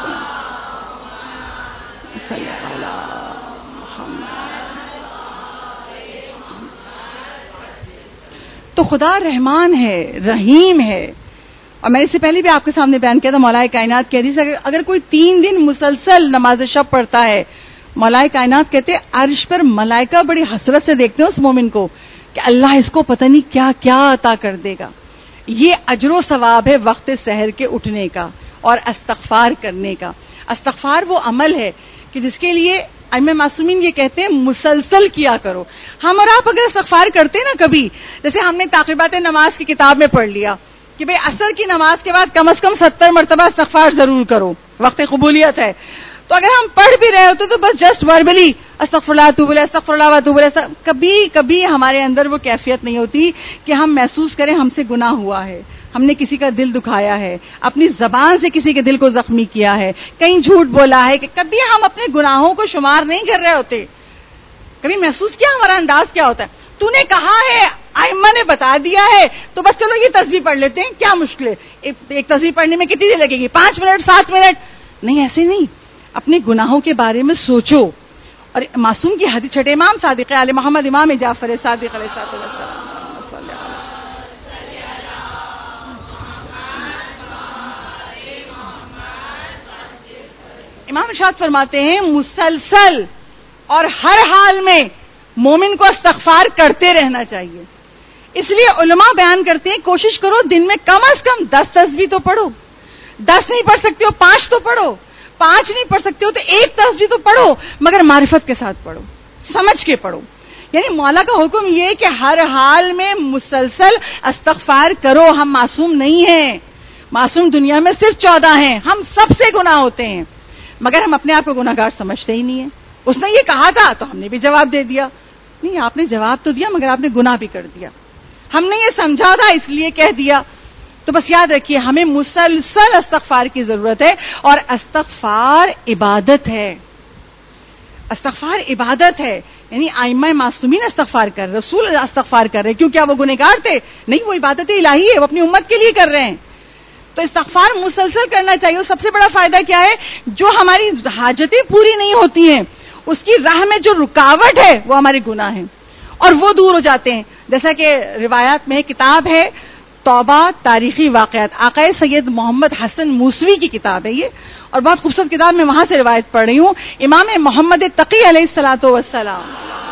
تو خدا رحمان ہے، رحیم ہے، اور میں اس سے پہلے بھی آپ کے سامنے بیان کیا تھا مولا کائنات کی حدیث، اگر, اگر کوئی تین دن مسلسل نماز شب پڑھتا ہے، مولا کائنات کہتے عرش پر ملائکہ بڑی حسرت سے دیکھتے ہیں اس مومن کو کہ اللہ اس کو پتہ نہیں کیا کیا عطا کر دے گا۔ یہ اجر و ثواب ہے وقت سحر کے اٹھنے کا اور استغفار کرنے کا۔ استغفار وہ عمل ہے کہ جس کے لیے ائمہ معصومین یہ کہتے ہیں مسلسل کیا کرو۔ ہم اور آپ اگر استغفار کرتے ہیں نا کبھی، جیسے ہم نے تعقیبات نماز کی کتاب میں پڑھ لیا کہ بھئی عصر کی نماز کے بعد کم از کم ستر مرتبہ استغفار ضرور کرو، وقت قبولیت ہے، تو اگر ہم پڑھ بھی رہے ہوتے تو بس جسٹ وربلی استغفر اللہ توب الیہ استغفر اللہ واتوب الیہ، کبھی کبھی ہمارے اندر وہ کیفیت نہیں ہوتی کہ ہم محسوس کریں ہم سے گناہ ہوا ہے، ہم نے کسی کا دل دکھایا ہے، اپنی زبان سے کسی کے دل کو زخمی کیا ہے، کہیں جھوٹ بولا ہے، کہ کبھی ہم اپنے گناہوں کو شمار نہیں کر رہے ہوتے، کبھی محسوس کیا ہمارا انداز کیا ہوتا ہے، تو نے کہا ہے، ائمہ نے بتا دیا ہے، تو بس چلو یہ تسبیح پڑھ لیتے ہیں، کیا مشکل ہے، ایک تسبیح پڑھنے میں کتنی دیر لگے گی، پانچ منٹ سات منٹ، نہیں ایسے نہیں، اپنے گناہوں کے بارے میں سوچو۔ اور معصوم کی حدیث، چھٹے امام صادق آل محمد امام جعفر صادق علیہ السلام، امام ارشاد فرماتے ہیں مسلسل اور ہر حال میں مومن کو استغفار کرتے رہنا چاہیے. اس لیے علماء بیان کرتے ہیں کوشش کرو دن میں کم از کم دس تسبیح تو پڑھو. دس نہیں پڑھ سکتے ہو پانچ تو پڑھو, پانچ نہیں پڑھ سکتے ہو تو ایک تسبیح تو پڑھو, مگر معرفت کے ساتھ پڑھو, سمجھ کے پڑھو. یعنی مولا کا حکم یہ کہ ہر حال میں مسلسل استغفار کرو. ہم معصوم نہیں ہیں, معصوم دنیا میں صرف چودہ ہیں, ہم سب سے گناہ ہوتے ہیں, مگر ہم اپنے آپ کو گناہ گار سمجھتے ہی نہیں ہیں. اس نے یہ کہا تھا تو ہم نے بھی جواب دے دیا. نہیں, آپ نے جواب تو دیا مگر آپ نے گناہ بھی کر دیا. ہم نے یہ سمجھا تھا اس لیے کہہ دیا. تو بس یاد رکھیے ہمیں مسلسل استغفار کی ضرورت ہے, اور استغفار عبادت ہے. استغفار عبادت ہے. یعنی ائمہ معصومین استغفار کر رہے, رسول استغفار کر رہے, کیوں کیا وہ گنہگار تھے؟ نہیں, وہ عبادت الہی ہے, وہ اپنی امت کے لیے کر رہے ہیں. تو استغفار مسلسل کرنا چاہیے. اور سب سے بڑا فائدہ کیا ہے؟ جو ہماری حاجتیں پوری نہیں ہوتی ہیں اس کی راہ میں جو رکاوٹ ہے وہ ہمارے گناہ ہیں, اور وہ دور ہو جاتے ہیں. جیسا کہ روایات میں کتاب ہے توبہ تاریخی واقعات, آقا سید محمد حسن موسوی کی کتاب ہے یہ, اور بہت خوبصورت کتاب. میں وہاں سے روایت پڑھ رہی ہوں. امام محمد تقی علیہ الصلوۃ والسلام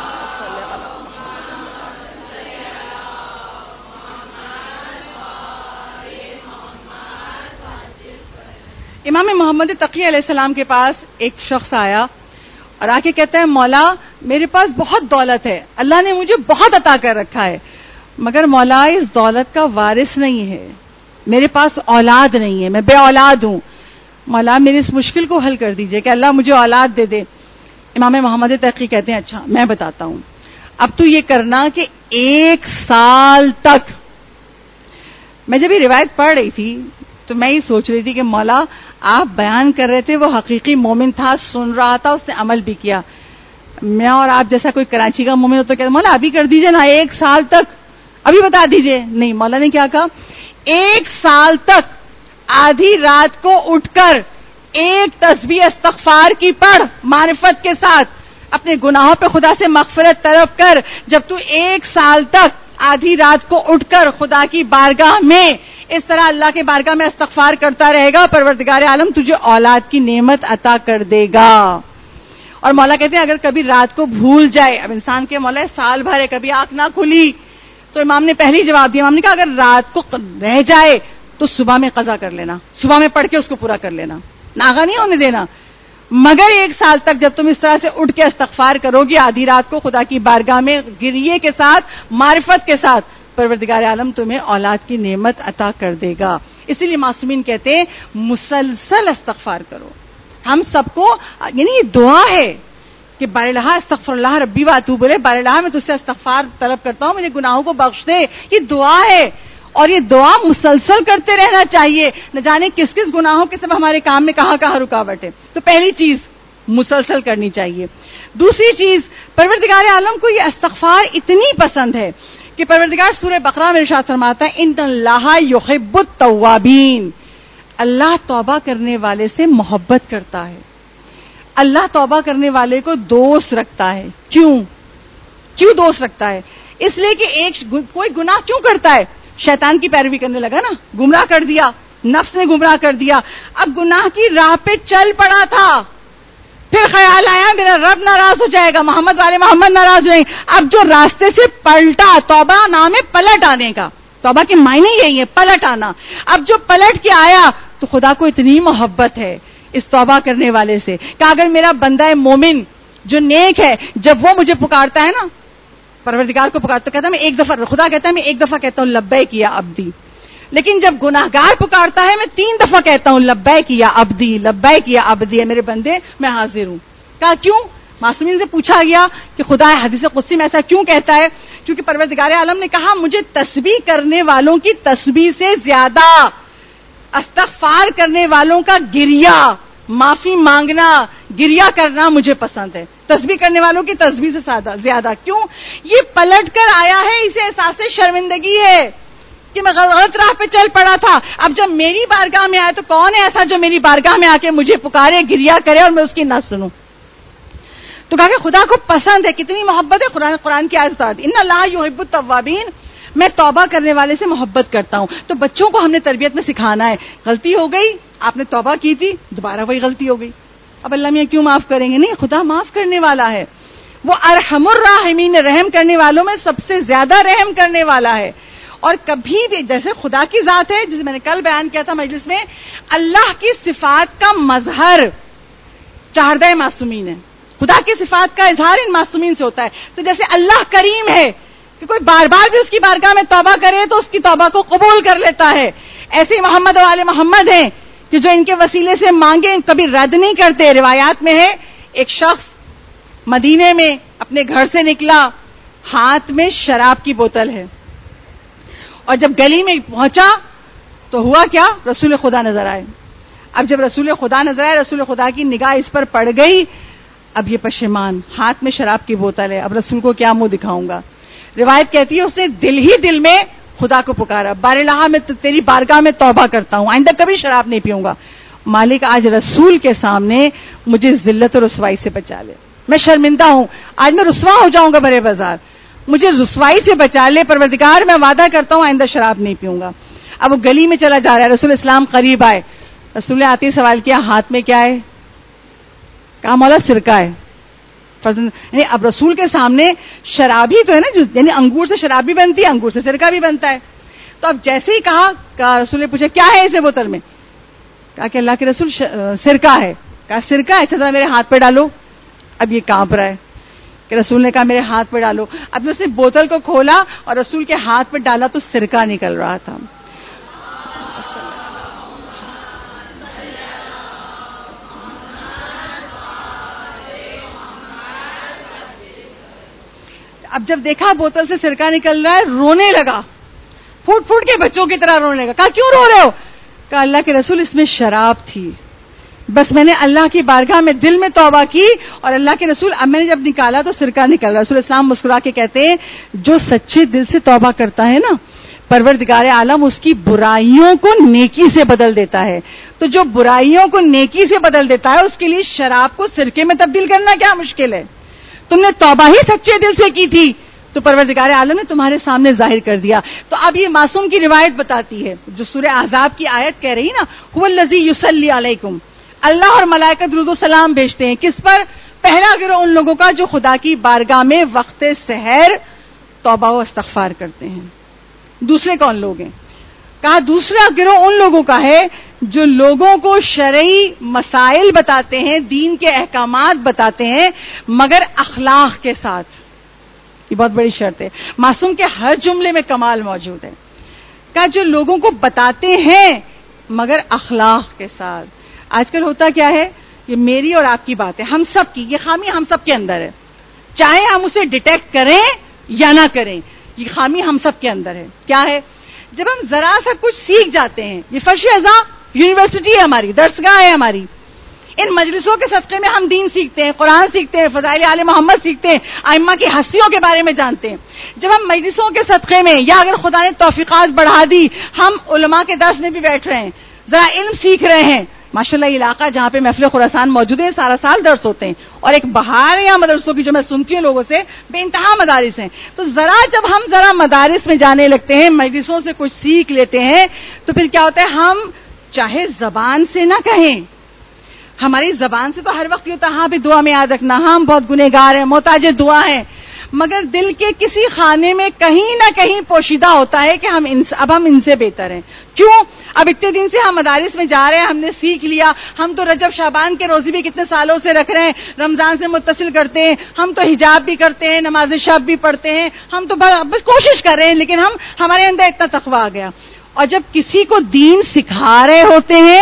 امام محمد تقی علیہ السلام کے پاس ایک شخص آیا اور آ کے کہتا ہے مولا میرے پاس بہت دولت ہے, اللہ نے مجھے بہت عطا کر رکھا ہے, مگر مولا اس دولت کا وارث نہیں ہے, میرے پاس اولاد نہیں ہے, میں بے اولاد ہوں. مولا میری اس مشکل کو حل کر دیجئے کہ اللہ مجھے اولاد دے دے. امام محمد تقی کہتے ہیں اچھا میں بتاتا ہوں, اب تو یہ کرنا کہ ایک سال تک. میں جب یہ روایت پڑھ رہی تھی تو میں یہ سوچ رہی تھی کہ مولا آپ بیان کر رہے تھے, وہ حقیقی مومن تھا, سن رہا تھا, اس نے عمل بھی کیا. میں اور آپ جیسا کوئی کراچی کا مومن ہو تو کہتے مولا ابھی کر دیجئے نا, ایک سال تک ابھی بتا دیجئے. نہیں, مولا نے کیا کہا, ایک سال تک آدھی رات کو اٹھ کر ایک تسبیح استغفار کی پڑھ معرفت کے ساتھ, اپنے گناہوں پہ خدا سے مغفرت طلب کر. جب تو ایک سال تک آدھی رات کو اٹھ کر خدا کی بارگاہ میں اس طرح اللہ کے بارگاہ میں استغفار کرتا رہے گا, پروردگار عالم تجھے اولاد کی نعمت عطا کر دے گا. اور مولا کہتے ہیں اگر کبھی رات کو بھول جائے, اب انسان کے مولا سال بھر ہے, کبھی آنکھ نہ کھلی, تو امام نے پہلی جواب دیا. امام نے کہا اگر رات کو رہ جائے تو صبح میں قضا کر لینا, صبح میں پڑھ کے اس کو پورا کر لینا, ناغا نہیں ہونے دینا. مگر ایک سال تک جب تم اس طرح سے اٹھ کے استغفار کرو گی آدھی رات کو خدا کی بارگاہ میں گریے کے ساتھ, معرفت کے ساتھ, پروردگار عالم تمہیں اولاد کی نعمت عطا کر دے گا. اسی لیے معصومین کہتے ہیں مسلسل استغفار کرو. ہم سب کو یعنی یہ دعا ہے کہ بار الہ استغفر اللہ ربی و اتوب الیہ, بار الہ میں تجھ سے استغفار طلب کرتا ہوں, میرے گناہوں کو بخش دے. یہ دعا ہے, اور یہ دعا مسلسل کرتے رہنا چاہیے. نہ جانے کس کس گناہوں کے سب ہمارے کام میں کہاں کہاں رکاوٹ ہے. تو پہلی چیز مسلسل کرنی چاہیے. دوسری چیز, پروردگار عالم کو یہ استغفار اتنی پسند ہے کہ پروردگار سورہ بقرہ میں ارشاد فرماتا ہے ان اللہ یحب التوابین, اللہ توبہ کرنے والے سے محبت کرتا ہے, اللہ توبہ کرنے والے کو دوست رکھتا ہے. کیوں کیوں دوست رکھتا ہے؟ اس لیے کہ ایک کوئی گناہ کیوں کرتا ہے؟ شیطان کی پیروی کرنے لگا نا, گمراہ کر دیا, نفس نے گمراہ کر دیا. اب گناہ کی راہ پہ چل پڑا تھا, پھر خیال آیا میرا رب ناراض ہو جائے گا, محمد والے محمد ناراض ہو جائیں گے. اب جو راستے سے پلٹا, توبہ نام ہے پلٹ آنے کا, توبہ کے معنی یہی ہے پلٹ آنا. اب جو پلٹ کے آیا تو خدا کو اتنی محبت ہے اس توبہ کرنے والے سے کہ اگر میرا بندہ مومن جو نیک ہے, جب وہ مجھے پکارتا ہے نا, پروردگار کو پکارتا, کہتا ہے میں ایک دفعہ, خدا کہتا ہے میں ایک دفعہ کہتا ہوں لبیک یا عبدی, لیکن جب گناہگار پکارتا ہے میں تین دفعہ کہتا ہوں لبیک یا عبدی, لبیک یا عبدی, میرے بندے میں حاضر ہوں. کہا کیوں؟ معصومین سے پوچھا گیا کہ خدا حدیث قدسی میں ایسا کیوں کہتا ہے؟ کیونکہ پروردگار عالم نے کہا مجھے تسبیح کرنے والوں کی تسبیح سے زیادہ استغفار کرنے والوں کا گریہ, معافی مانگنا, گریہ کرنا مجھے پسند ہے, تسبیح کرنے والوں کی تسبیح سے زیادہ. کیوں؟ یہ پلٹ کر آیا ہے, اسے احساس شرمندگی ہے کہ میں غلط راہ پہ چل پڑا تھا. اب جب میری بارگاہ میں آئے تو کون ہے ایسا جو میری بارگاہ میں آ کے مجھے پکارے, گریہ کرے اور میں اس کی نہ سنوں؟ تو کہا کہ خدا کو پسند ہے, کتنی محبت ہے. قرآن قرآن کی آیت بتا دی ان اللہ یحب التوابین, میں توبہ کرنے والے سے محبت کرتا ہوں. تو بچوں کو ہم نے تربیت میں سکھانا ہے, غلطی ہو گئی, آپ نے توبہ کی تھی, دوبارہ وہی غلطی ہو گئی, اب اللہ میاں کیوں معاف کریں گے؟ نہیں، خدا معاف کرنے والا ہے، وہ ارحم الراحمین، رحم کرنے والوں میں سب سے زیادہ رحم کرنے والا ہے. اور کبھی بھی جیسے خدا کی ذات ہے، جسے میں نے کل بیان کیا تھا مجلس میں، اللہ کی صفات کا مظہر چہاردہ معصومین ہے. خدا کی صفات کا اظہار ان معصومین سے ہوتا ہے. تو جیسے اللہ کریم ہے کہ کوئی بار بار بھی اس کی بارگاہ میں توبہ کرے تو اس کی توبہ کو قبول کر لیتا ہے، ایسے ہی محمد و آل محمد ہیں کہ جو ان کے وسیلے سے مانگے کبھی رد نہیں کرتے. روایات میں ہے ایک شخص مدینے میں اپنے گھر سے نکلا، ہاتھ میں شراب کی بوتل ہے، اور جب گلی میں پہنچا تو ہوا کیا، رسول خدا نظر آئے. اب جب رسول خدا نظر آئے، رسول خدا کی نگاہ اس پر پڑ گئی، اب یہ پشیمان، ہاتھ میں شراب کی بوتل ہے، اب رسول کو کیا منہ دکھاؤں گا. روایت کہتی ہے اس نے دل ہی دل میں خدا کو پکارا، بار الہ میں تیری بارگاہ میں توبہ کرتا ہوں، آئندہ کبھی شراب نہیں پیوں گا. مالک آج رسول کے سامنے مجھے ذلت اور رسوائی سے بچا لے، میں شرمندہ ہوں، آج میں رسوا ہو جاؤں گا برے بازار، مجھے رسوائی سے بچا لے پروردگار، میں وعدہ کرتا ہوں آئندہ شراب نہیں پیوں گا. اب وہ گلی میں چلا جا رہا ہے، رسول اسلام قریب آئے، رسول نے آتے ہی سوال کیا ہاتھ میں کیا ہے؟ کہا مولا سرکہ ہے. یعنی اب رسول کے سامنے شراب ہی تو ہے نا، جو یعنی انگور سے شراب بھی بنتی ہے، انگور سے سرکہ بھی بنتا ہے. تو اب جیسے ہی کہا, کہا رسول نے پوچھا کیا ہے اسے بوتل میں؟ کہا کہ اللہ کے رسول سرکہ ہے. کہا سرکہ ہے، اچھا ذرا میرے ہاتھ پہ ڈالو. اب یہ کانپ رہا ہے کہ رسول نے کہا میرے ہاتھ پہ ڈالو. اب اس نے بوتل کو کھولا اور رسول کے ہاتھ پہ ڈالا تو سرکہ نکل رہا تھا. اب جب دیکھا بوتل سے سرکہ نکل رہا ہے رونے لگا, پھوٹ پھوٹ کے بچوں کی طرح رونے لگا. کہا کیوں رو رہے ہو؟ کہا اللہ کے رسول اس میں شراب تھی, بس میں نے اللہ کی بارگاہ میں دل میں توبہ کی اور اللہ کے رسول اب میں نے جب نکالا تو سرکہ نکل رہا. رسول اسلام مسکرا کے کہتے ہیں جو سچے دل سے توبہ کرتا ہے نا, پروردگار عالم اس کی برائیوں کو نیکی سے بدل دیتا ہے. تو جو برائیوں کو نیکی سے بدل دیتا ہے اس کے لیے شراب کو سرکے میں تبدیل کرنا کیا مشکل ہے؟ تم نے توبہ ہی سچے دل سے کی تھی تو پروردگار عالم نے تمہارے سامنے ظاہر کر دیا. تو اب یہ معصوم کی روایت بتاتی ہے جو سورہ احزاب کی آیت کہہ رہی نا, هو الذی یصلی علیکم, اللہ اور ملائکہ درود و سلام بھیجتے ہیں کس پر؟ پہلا گروہ ان لوگوں کا جو خدا کی بارگاہ میں وقت سحر توبہ و استغفار کرتے ہیں. دوسرے کون لوگ ہیں؟ کہا دوسرا گروہ ان لوگوں کا ہے جو لوگوں کو شرعی مسائل بتاتے ہیں, دین کے احکامات بتاتے ہیں, مگر اخلاق کے ساتھ. یہ بہت بڑی شرط ہے, معصوم کے ہر جملے میں کمال موجود ہے. کہا جو لوگوں کو بتاتے ہیں مگر اخلاق کے ساتھ. آج کل ہوتا کیا ہے, یہ میری اور آپ کی بات ہے, ہم سب کی, یہ خامی ہم سب کے اندر ہے, چاہے ہم اسے ڈیٹیکٹ کریں یا نہ کریں, یہ خامی ہم سب کے اندر ہے. کیا ہے؟ جب ہم ذرا سا کچھ سیکھ جاتے ہیں, یہ فرش اعضا یونیورسٹی ہے ہماری, درسگاہ ہے ہماری, ان مجلسوں کے صدقے میں ہم دین سیکھتے ہیں, قرآن سیکھتے ہیں, فضائل آل محمد سیکھتے ہیں, ائمہ کی ہستیوں کے بارے میں جانتے ہیں. جب ہم مجلسوں کے صدقے میں یا اگر خدا نے توفیقات بڑھا دی ہم علماء کے درس میں بھی بیٹھ رہے ہیں, ذرا علم سیکھ رہے ہیں, ماشاءاللہ علاقہ جہاں پہ محفل خراسان موجود ہے سارا سال درس ہوتے ہیں, اور ایک بہار ہے یہاں مدرسوں کی جو میں سنتی ہوں لوگوں سے, بے انتہا مدارس ہیں. تو ذرا جب ہم ذرا مدارس میں جانے لگتے ہیں, مجلسوں سے کچھ سیکھ لیتے ہیں, تو پھر کیا ہوتا ہے, ہم چاہے زبان سے نہ کہیں, ہماری زبان سے تو ہر وقت یہ ہوتا ہے ہاں بھی دعا میں یاد رکھنا, ہم بہت گنہگار ہیں, محتاج دعا ہیں, مگر دل کے کسی خانے میں کہیں نہ کہیں پوشیدہ ہوتا ہے کہ ہم ان اب ہم ان سے بہتر ہیں. کیوں؟ اب اتنے دن سے ہم مدارس میں جا رہے ہیں, ہم نے سیکھ لیا, ہم تو رجب شعبان کے روزے بھی کتنے سالوں سے رکھ رہے ہیں, رمضان سے متصل کرتے ہیں, ہم تو حجاب بھی کرتے ہیں, نماز شب بھی پڑھتے ہیں, ہم تو بس کوشش کر رہے ہیں, لیکن ہم ہمارے اندر اتنا تقویٰ آ گیا. اور جب کسی کو دین سکھا رہے ہوتے ہیں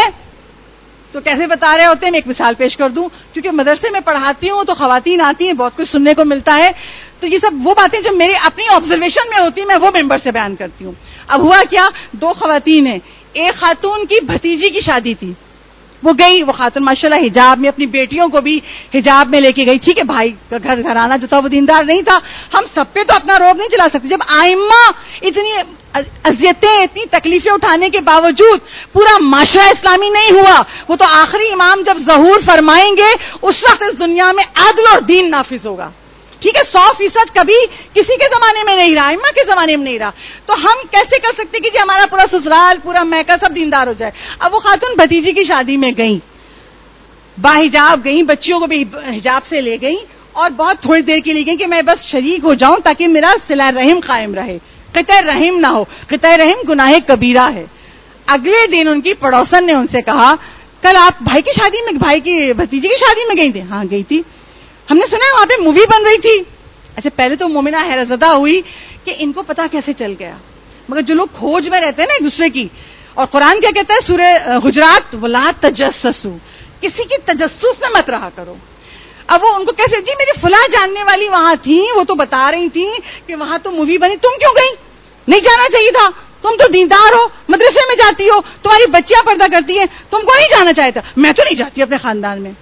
تو کیسے بتا رہے ہوتے ہیں؟ میں ایک مثال پیش کر دوں, کیونکہ مدرسے میں پڑھاتی ہوں تو خواتین آتی ہیں, بہت کچھ سننے کو ملتا ہے, تو یہ سب وہ باتیں جو میری اپنی آبزرویشن میں ہوتی ہیں میں وہ ممبر سے بیان کرتی ہوں. اب ہوا کیا, دو خواتین ہیں, ایک خاتون کی بھتیجی کی شادی تھی, وہ گئی, وہ خاتون ماشاءاللہ حجاب میں اپنی بیٹیوں کو بھی حجاب میں لے کے گئی. ٹھیک ہے, بھائی کا گھر گھرانہ جو تھا وہ دیندار نہیں تھا, ہم سب پہ تو اپنا روب نہیں چلا سکتے. جب آئمہ اتنی اذیتیں اتنی تکلیفیں اٹھانے کے باوجود پورا معاشرہ اسلامی نہیں ہوا, وہ تو آخری امام جب ظہور فرمائیں گے اس وقت اس دنیا میں عدل اور دین نافذ ہوگا. ٹھیک ہے, سو فیصد کبھی کسی کے زمانے میں نہیں رہا, ائمہ کے زمانے میں نہیں رہا, تو ہم کیسے کر سکتے کہ جی ہمارا پورا سسرال پورا میکہ سب دیندار ہو جائے. اب وہ خاتون بھتیجی کی شادی میں گئیں, باحجاب گئیں, بچیوں کو بھی حجاب سے لے گئیں اور بہت تھوڑی دیر کے لیے گئیں کہ میں بس شریک ہو جاؤں تاکہ میرا صلہ رحم قائم رہے, قطع رحم نہ ہو. قطع رحم گناہ کبیرہ ہے. اگلے دن ان کی پڑوسن نے ان سے کہا کل آپ بھائی کی شادی میں, بھائی کی بھتیجی کی شادی میں گئی تھی؟ ہاں گئی تھی. ہم نے سنا وہاں پہ مووی بن رہی تھی. اچھا پہلے تو مومنہ حیرت زدہ ہوئی کہ ان کو پتا کیسے چل گیا, مگر جو لوگ کھوج میں رہتے ہیں نا ایک دوسرے کی, اور قرآن کیا کہتا ہے سورہ حجرات, ولا تجسسوا, کسی کی تجسس میں مت رہا کرو. اب وہ ان کو کیسے, جی میری فلاں جاننے والی وہاں تھی, وہ تو بتا رہی تھی کہ وہاں تو مووی بنی, تم کیوں گئی؟ نہیں جانا چاہیے تھا, تم تو دیندار ہو, مدرسے میں جاتی ہو, تمہاری بچیاں پردہ کرتی ہیں, تم کو نہیں جانا چاہیے تھا. میں تو نہیں جاتی اپنے خاندان میں.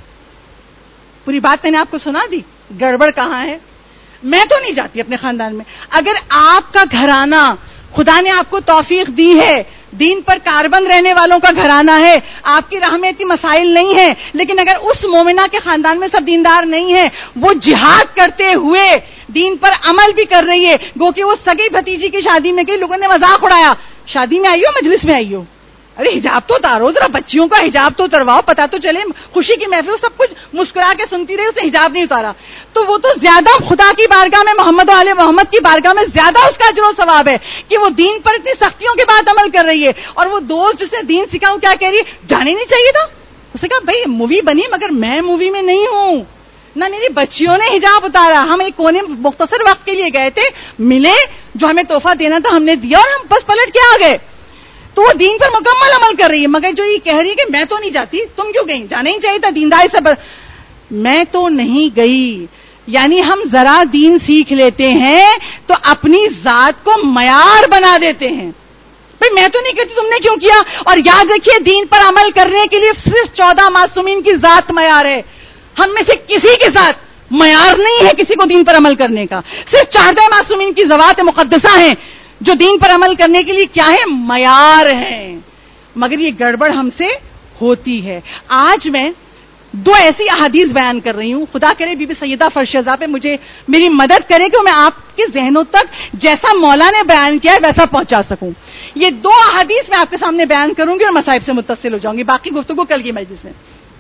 پوری بات میں نے آپ کو سنا دی, گڑبڑ کہاں ہے. میں تو نہیں جاتی اپنے خاندان میں. اگر آپ کا گھرانہ, خدا نے آپ کو توفیق دی ہے, دین پر کاربند رہنے والوں کا گھرانہ ہے, آپ کی راہ میں اتنی مسائل نہیں ہیں, لیکن اگر اس مومنہ کے خاندان میں سب دیندار نہیں ہیں, وہ جہاد کرتے ہوئے دین پر عمل بھی کر رہی ہے, گو کہ وہ سگی بھتیجی کی شادی میں گئی, لوگوں نے مذاق اڑایا, شادی میں آئی ہو مجلس میں آئی ہو, ارے حجاب تو اتارو ذرا, بچیوں کا حجاب تو اترواؤ, پتا تو چلے, خوشی کی محفل سب کچھ مسکرا کے سنتی رہی, اس نے حجاب نہیں اتارا تو وہ تو زیادہ خدا کی بارگاہ میں, محمد و آل محمد کی بارگاہ میں زیادہ اس کا اجر و ثواب ہے کہ وہ دین پر اتنی سختیوں کے بعد عمل کر رہی ہے. اور وہ دوست جس نے دین سکھاؤں کیا کہہ رہی ہے, جانے نہیں چاہیے تھا. اس نے کہا بھائی مووی بنی مگر میں مووی میں نہیں ہوں, نہ میری بچیوں نے حجاب اتارا, ہم ایک کونے مختصر وقت کے لیے گئے تھے, ملے, جو ہمیں تحفہ دینا تھا ہم نے دیا اور ہم بس پلٹ کے آ گئے. تو وہ دین پر مکمل عمل کر رہی ہے, مگر جو یہ کہہ رہی ہے کہ میں تو نہیں جاتی, تم کیوں گئی؟ جانا ہی چاہیے تھا, دینداری سے. میں تو نہیں گئی, یعنی ہم ذرا دین سیکھ لیتے ہیں تو اپنی ذات کو معیار بنا دیتے ہیں. بھئی میں تو نہیں کہتی, تم نے کیوں کیا؟ اور یاد رکھیے دین پر عمل کرنے کے لیے صرف چودہ معصومین کی ذات معیار ہے, ہم میں سے کسی کے ساتھ معیار نہیں ہے کسی کو دین پر عمل کرنے کا. صرف چودہ معصومین کی ذوات مقدسہ ہیں جو دین پر عمل کرنے کے لیے کیا ہے, معیار ہیں. مگر یہ گڑبڑ ہم سے ہوتی ہے. آج میں دو ایسی احادیث بیان کر رہی ہوں, خدا کرے بی بی سیدہ فرشزہ پہ مجھے میری مدد کرے کہ میں آپ کے ذہنوں تک جیسا مولا نے بیان کیا ہے ویسا پہنچا سکوں. یہ دو احادیث میں آپ کے سامنے بیان کروں گی اور مصائب سے متصل ہو جاؤں گی, باقی گفتگو کل کی مجلس میں.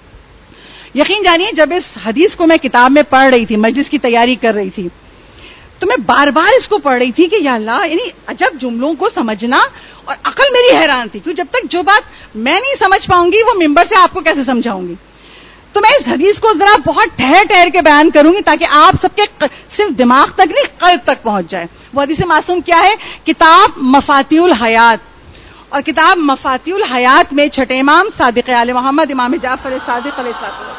یقین جانیے جب اس حدیث کو میں کتاب میں پڑھ رہی تھی, مجلس کی تیاری کر رہی تھی, تو میں بار بار اس کو پڑھ رہی تھی کہ یا اللہ, یعنی عجب جملوں کو سمجھنا, اور عقل میری حیران تھی, کیوں جب تک جو بات میں نہیں سمجھ پاؤں گی وہ ممبر سے آپ کو کیسے سمجھاؤں گی. تو میں اس حدیث کو ذرا بہت ٹھہر ٹھہر کے بیان کروں گی تاکہ آپ سب کے صرف دماغ تک نہیں قلب تک پہنچ جائے. وہ حدیث معصوم کیا ہے؟ کتاب مفاتیح الحیات, اور کتاب مفاتیح الحیات میں چھٹے امام صادق آل محمد امام جعفر صادق علیہ السلام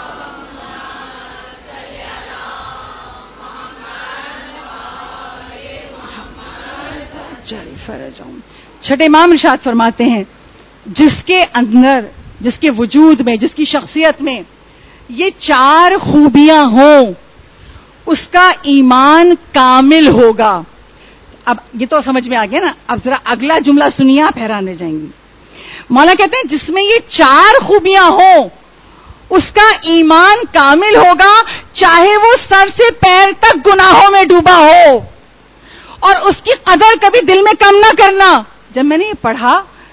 چھٹے امام ارشاد فرماتے ہیں, جس کے اندر, جس کے وجود میں, جس کی شخصیت میں یہ چار خوبیاں ہوں اس کا ایمان کامل ہوگا. اب یہ تو سمجھ میں آ گیا نا, اب ذرا اگلا جملہ سنیے, آپ حیران رہ جائیں گی. مولا کہتے ہیں جس میں یہ چار خوبیاں ہوں اس کا ایمان کامل ہوگا, چاہے وہ سر سے پیر تک گناہوں میں ڈوبا ہو, اور اس کی قدر کبھی دل میں کم نہ کرنا. جب میں نے یہ پڑھا,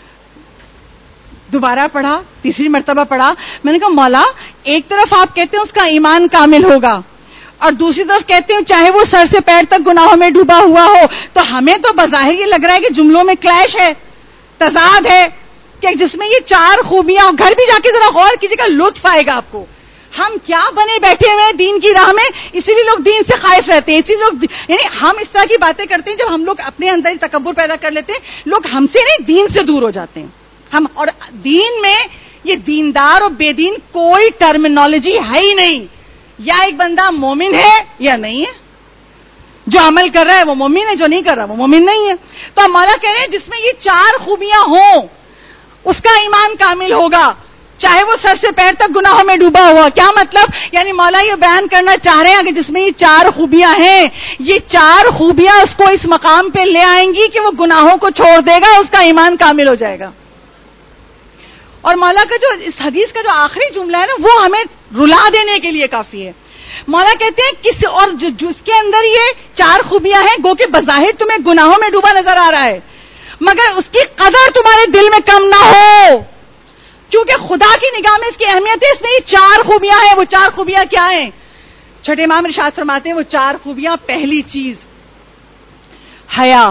دوبارہ پڑھا, تیسری مرتبہ پڑھا, میں نے کہا مولا ایک طرف آپ کہتے ہیں اس کا ایمان کامل ہوگا, اور دوسری طرف کہتے ہیں چاہے وہ سر سے پیر تک گناہوں میں ڈوبا ہوا ہو, تو ہمیں تو بظاہر یہ لگ رہا ہے کہ جملوں میں کلیش ہے, تضاد ہے, کہ جس میں یہ چار خوبیاں, گھر بھی جا کے ذرا غور کیجیے گا, لطف آئے گا آپ کو. ہم کیا بنے بیٹھے ہوئے ہیں دین کی راہ میں, اسی لیے لوگ دین سے خائف رہتے ہیں, اسی لوگ, یعنی ہم اس طرح کی باتیں کرتے ہیں جب ہم لوگ اپنے اندر ہی تکبر پیدا کر لیتے ہیں, لوگ ہم سے نہیں دین سے دور ہو جاتے ہیں ہم. اور دین میں یہ دیندار اور بے دین کوئی ٹرمینالوجی ہے ہی نہیں, یا ایک بندہ مومن ہے یا نہیں ہے, جو عمل کر رہا ہے وہ مومن ہے, جو نہیں کر رہا وہ مومن نہیں ہے. تو مولا کہہ رہے ہیں جس میں یہ چار خوبیاں ہوں اس کا ایمان کامل ہوگا, چاہے وہ سر سے پیر تک گناہوں میں ڈوبا ہوا. کیا مطلب؟ یعنی مولا یہ بیان کرنا چاہ رہے ہیں کہ جس میں یہ چار خوبیاں ہیں, یہ چار خوبیاں اس کو اس مقام پہ لے آئیں گی کہ وہ گناہوں کو چھوڑ دے گا, اس کا ایمان کامل ہو جائے گا. اور مولا کا جو اس حدیث کا جو آخری جملہ ہے نا, وہ ہمیں رلا دینے کے لیے کافی ہے. مولا کہتے ہیں کس, اور جس کے اندر یہ چار خوبیاں ہیں, گو کہ بظاہر تمہیں گناہوں میں ڈوبا نظر آ رہا ہے, مگر اس کی قدر تمہارے دل میں کم نہ ہو, کیونکہ خدا کی نگاہ میں اس کی اہمیت ہے، اس میں یہ چار خوبیاں ہیں. وہ چار خوبیاں کیا ہیں؟ چھٹے امام ارشاد فرماتے ہیں وہ چار خوبیاں. پہلی چیز حیا،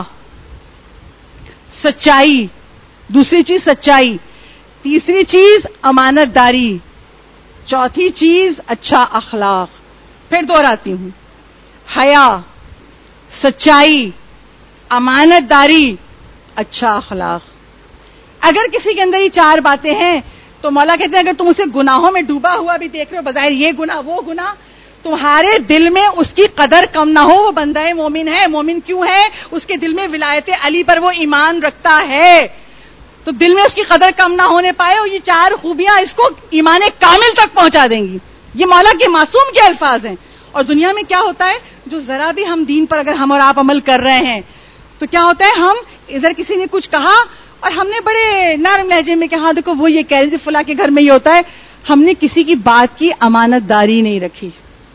سچائی. دوسری چیز سچائی. تیسری چیز امانت داری. چوتھی چیز اچھا اخلاق. پھر دوہراتی ہوں، حیا، سچائی، امانت داری، اچھا اخلاق. اگر کسی کے اندر یہ چار باتیں ہیں تو مولا کہتے ہیں اگر تم اسے گناہوں میں ڈوبا ہوا بھی دیکھ رہے ہو، بظاہر یہ گناہ وہ گناہ، تمہارے دل میں اس کی قدر کم نہ ہو، وہ بندہ مومن ہے. مومن کیوں ہے؟ اس کے دل میں ولایت علی پر وہ ایمان رکھتا ہے، تو دل میں اس کی قدر کم نہ ہونے پائے. اور یہ چار خوبیاں اس کو ایمان کامل تک پہنچا دیں گی. یہ مولا کے معصوم کے الفاظ ہیں. اور دنیا میں کیا ہوتا ہے، جو ذرا بھی ہم دین پر اگر ہم اور آپ عمل کر رہے ہیں تو کیا ہوتا ہے، ہم ادھر کسی نے کچھ کہا اور ہم نے بڑے نرم لہجے میں کہا دیکھو وہ یہ کہہ رہی تھی فلاں کے گھر میں یہ ہوتا ہے. ہم نے کسی کی بات کی امانت داری نہیں رکھی.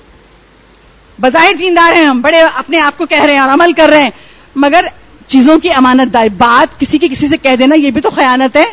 بظاہر دیندار ہیں ہم، بڑے اپنے آپ کو کہہ رہے ہیں اور عمل کر رہے ہیں، مگر چیزوں کی امانت داری، بات کسی کی کسی سے کہہ دینا یہ بھی تو خیانت ہے.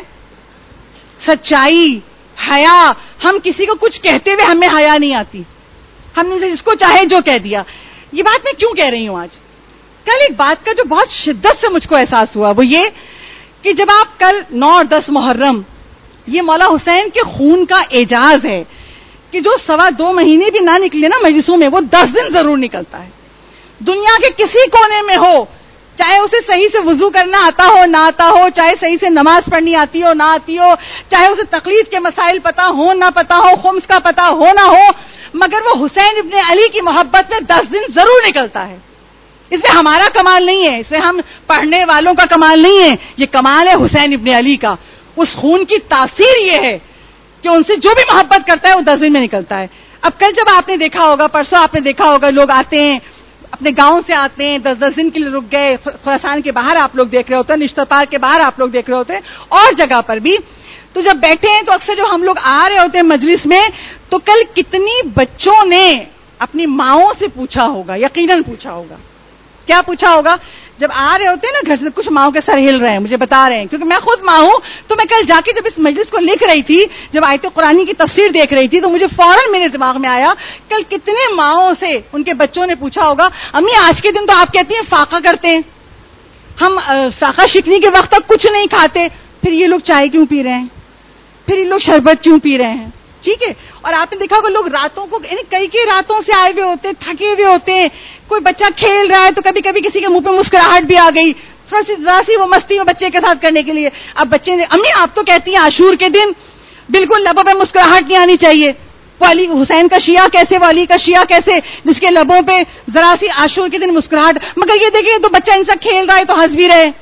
سچائی، حیا، ہم کسی کو کچھ کہتے ہوئے ہمیں حیا نہیں آتی، ہم نے جس کو چاہے جو کہہ دیا. یہ بات میں کیوں کہہ رہی ہوں آج؟ کل ایک بات کا جو بہت شدت سے مجھ کو احساس ہوا وہ یہ کہ جب آپ کل نو اور دس محرم، یہ مولا حسین کے خون کا اعجاز ہے کہ جو سوا دو مہینے بھی نہ نکلے نا مجلسوں میں، وہ دس دن ضرور نکلتا ہے. دنیا کے کسی کونے میں ہو، چاہے اسے صحیح سے وضو کرنا آتا ہو نہ آتا ہو، چاہے صحیح سے نماز پڑھنی آتی ہو نہ آتی ہو، چاہے اسے تقلید کے مسائل پتا ہو نہ پتا ہو، خمس کا پتا ہو نہ ہو، مگر وہ حسین ابن علی کی محبت میں دس دن ضرور نکلتا ہے. اس میں ہمارا کمال نہیں ہے، اس میں ہم پڑھنے والوں کا کمال نہیں ہے، یہ کمال ہے حسین ابن علی کا. اس خون کی تاثیر یہ ہے کہ ان سے جو بھی محبت کرتا ہے وہ دس دن میں نکلتا ہے. اب کل جب آپ نے دیکھا ہوگا، پرسوں آپ نے دیکھا ہوگا، لوگ آتے ہیں اپنے گاؤں سے آتے ہیں، دس دس دن کے لیے رک گئے. خراسان کے باہر آپ لوگ دیکھ رہے ہوتے ہیں، نشتر پار کے باہر آپ لوگ دیکھ رہے ہوتے ہیں، اور جگہ پر بھی. تو جب بیٹھے ہیں تو اکثر جو ہم لوگ آ رہے ہوتے ہیں مجلس میں، تو کل کتنی بچوں نے اپنی ماؤں سے پوچھا ہوگا، یقیناً پوچھا ہوگا. کیا پوچھا ہوگا؟ جب آ رہے ہوتے ہیں نا گھر سے، کچھ ماؤں کے سر ہل رہے ہیں، مجھے بتا رہے ہیں کیونکہ میں خود ماں ہوں. تو میں کل جا کے جب اس مجلس کو لکھ رہی تھی، جب آیت قرآن کی تفسیر دیکھ رہی تھی، تو مجھے فوراً میرے دماغ میں آیا کل کتنے ماؤں سے ان کے بچوں نے پوچھا ہوگا امی آج کے دن تو آپ کہتی ہیں فاقہ کرتے ہیں، ہم فاقہ شکنی کے وقت تک کچھ نہیں کھاتے، پھر یہ لوگ چائے کیوں پی رہے ہیں، پھر یہ لوگ شربت کیوں پی رہے ہیں. ٹھیک ہے. اور آپ نے دیکھا ہوگا لوگ راتوں کو، یعنی کئی کئی راتوں سے آئے ہوئے ہوتے ہیں، تھکے ہوئے ہوتے ہیں. کوئی بچہ کھیل رہا ہے تو کبھی کبھی کسی کے منہ پہ مسکراہٹ بھی آ گئی، تھوڑا سی ذرا سی وہ مستی میں بچے کے ساتھ کرنے کے لیے. اب بچے نے امی آپ تو کہتی ہیں عاشور کے دن بالکل لبوں پہ مسکراہٹ نہیں آنی چاہیے. وہ علی حسین کا شیعہ کیسے، وہ علی کا شیعہ کیسے جس کے لبوں پہ ذرا سی عاشور کے دن مسکراہٹ. مگر یہ دیکھیں تو بچہ ان سے کھیل رہا ہے تو ہنس بھی رہے.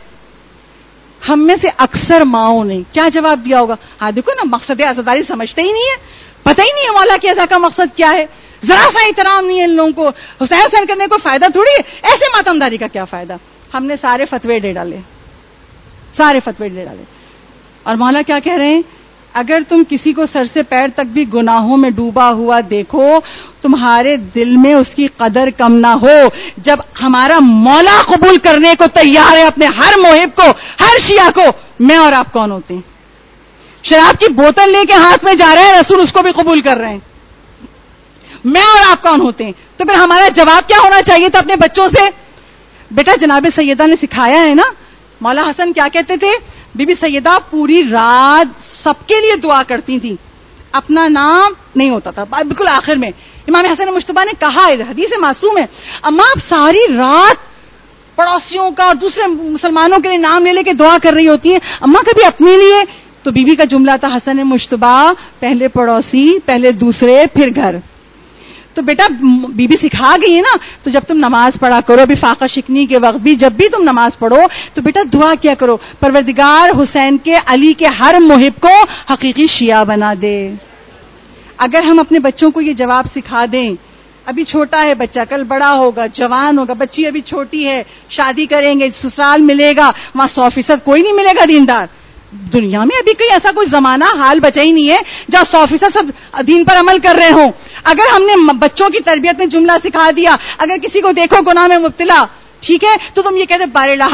ہم میں سے اکثر ماؤں نے کیا جواب دیا ہوگا؟ ہاں دیکھو نا، مقصد عزاداری سمجھتے ہی نہیں ہے، پتہ ہی نہیں ہے مولا کی عزا کا مقصد کیا ہے، ذرا سا احترام نہیں ہے ان لوگوں کو. حسین حسین کرنے کو فائدہ تھوڑی ہے، ایسے ماتمداری کا کیا فائدہ. ہم نے سارے فتوے دے ڈالے، سارے فتوے دے ڈالے. اور مولا کیا کہہ رہے ہیں؟ اگر تم کسی کو سر سے پیر تک بھی گناہوں میں ڈوبا ہوا دیکھو، تمہارے دل میں اس کی قدر کم نہ ہو. جب ہمارا مولا قبول کرنے کو تیار ہے اپنے ہر محب کو، ہر شیعہ کو، میں اور آپ کون ہوتے ہیں؟ شراب کی بوتل لے کے ہاتھ میں جا رہے ہیں رسول، اس کو بھی قبول کر رہے ہیں. میں اور آپ کون ہوتے ہیں؟ تو پھر ہمارا جواب کیا ہونا چاہیے تھا اپنے بچوں سے؟ بیٹا جناب سیدہ نے سکھایا ہے نا. مولا حسن کیا کہتے تھے؟ بی بی سیدہ پوری رات سب کے لیے دعا کرتی تھی، اپنا نام نہیں ہوتا تھا. بالکل آخر میں امام حسن مجتبیٰ نے کہا ہے، حدیث معصوم ہے، اما آپ ساری رات پڑوسیوں کا اور دوسرے مسلمانوں کے لیے نام لے لے کے دعا کر رہی ہوتی ہیں، اما کبھی اپنے لیے؟ تو بی بی کا جملہ تھا حسن مجتبیٰ، پہلے پڑوسی، پہلے دوسرے، پھر گھر. تو بیٹا بی بی سکھا گئی ہے نا، تو جب تم نماز پڑھا کرو، ابھی فاقہ شکنی کے وقت بھی جب بھی تم نماز پڑھو تو بیٹا دعا کیا کرو، پروردگار حسین کے، علی کے ہر محب کو حقیقی شیعہ بنا دے. اگر ہم اپنے بچوں کو یہ جواب سکھا دیں، ابھی چھوٹا ہے بچہ، کل بڑا ہوگا، جوان ہوگا، بچی ابھی چھوٹی ہے، شادی کریں گے، سسرال ملے گا، وہاں سو فیصد کوئی نہیں ملے گا دیندار. دنیا میں ابھی کوئی ایسا کوئی زمانہ حال بچا ہی نہیں ہے جہاں سو فیصد سب دین پر عمل کر رہے ہوں. اگر ہم نے بچوں کی تربیت میں جملہ سکھا دیا، اگر کسی کو دیکھو گناہ میں مبتلا، ٹھیک ہے، تو تم یہ کہتے بار لہا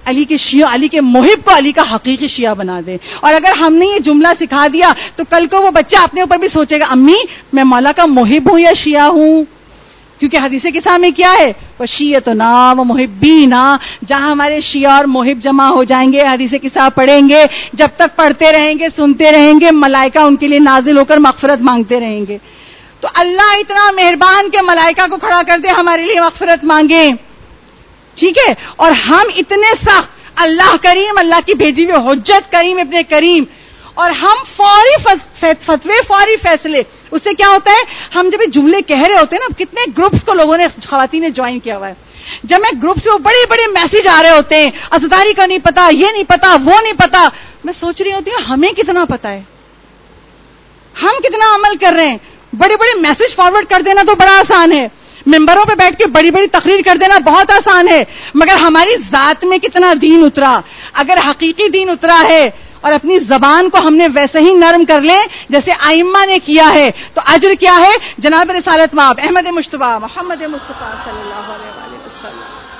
علی کے شیعہ، علی کے محب کو علی کا حقیقی شیعہ بنا دے. اور اگر ہم نے یہ جملہ سکھا دیا تو کل کو وہ بچہ اپنے اوپر بھی سوچے گا امی میں مولا کا محب ہوں یا شیعہ ہوں. کیونکہ حدیث قصہ میں کیا ہے، وہ شیعتنا و محبینا، جہاں ہمارے شیعہ اور محب جمع ہو جائیں گے حدیث قصہ پڑھیں گے، جب تک پڑھتے رہیں گے سنتے رہیں گے ملائکہ ان کے لیے نازل ہو کر مغفرت مانگتے رہیں گے. تو اللہ اتنا مہربان کہ ملائکہ کو کھڑا کر دے ہمارے لیے مغفرت مانگے، ٹھیک ہے. اور ہم اتنے سخت، اللہ کریم، اللہ کی بھیجی ہوئی حجت کریم ابن کریم، اور ہم فوری فتوے، فوری فیصلے. اس سے کیا ہوتا ہے، ہم جب یہ جملے کہہ رہے ہوتے ہیں نا، کتنے گروپس کو لوگوں نے، خواتین نے جوائن کیا ہوا ہے، جب میں گروپ سے وہ بڑے بڑے میسج آ رہے ہوتے ہیں، ازداری کا نہیں پتا، یہ نہیں پتا، وہ نہیں پتا، میں سوچ رہی ہوتی ہوں ہمیں کتنا پتا ہے، ہم کتنا عمل کر رہے ہیں. بڑے بڑے میسج فارورڈ کر دینا تو بڑا آسان ہے، ممبروں پہ بیٹھ کے بڑی بڑی تقریر کر دینا بہت آسان ہے، مگر ہماری ذات میں کتنا دین اترا. اگر حقیقی دین اترا ہے اور اپنی زبان کو ہم نے ویسے ہی نرم کر لیں جیسے ائمہ نے کیا ہے، تو اجر کیا ہے؟ جناب رسالت مآب احمد مجتبی محمد مصطفیٰ صلی اللہ علیہ وآلہ وسلم.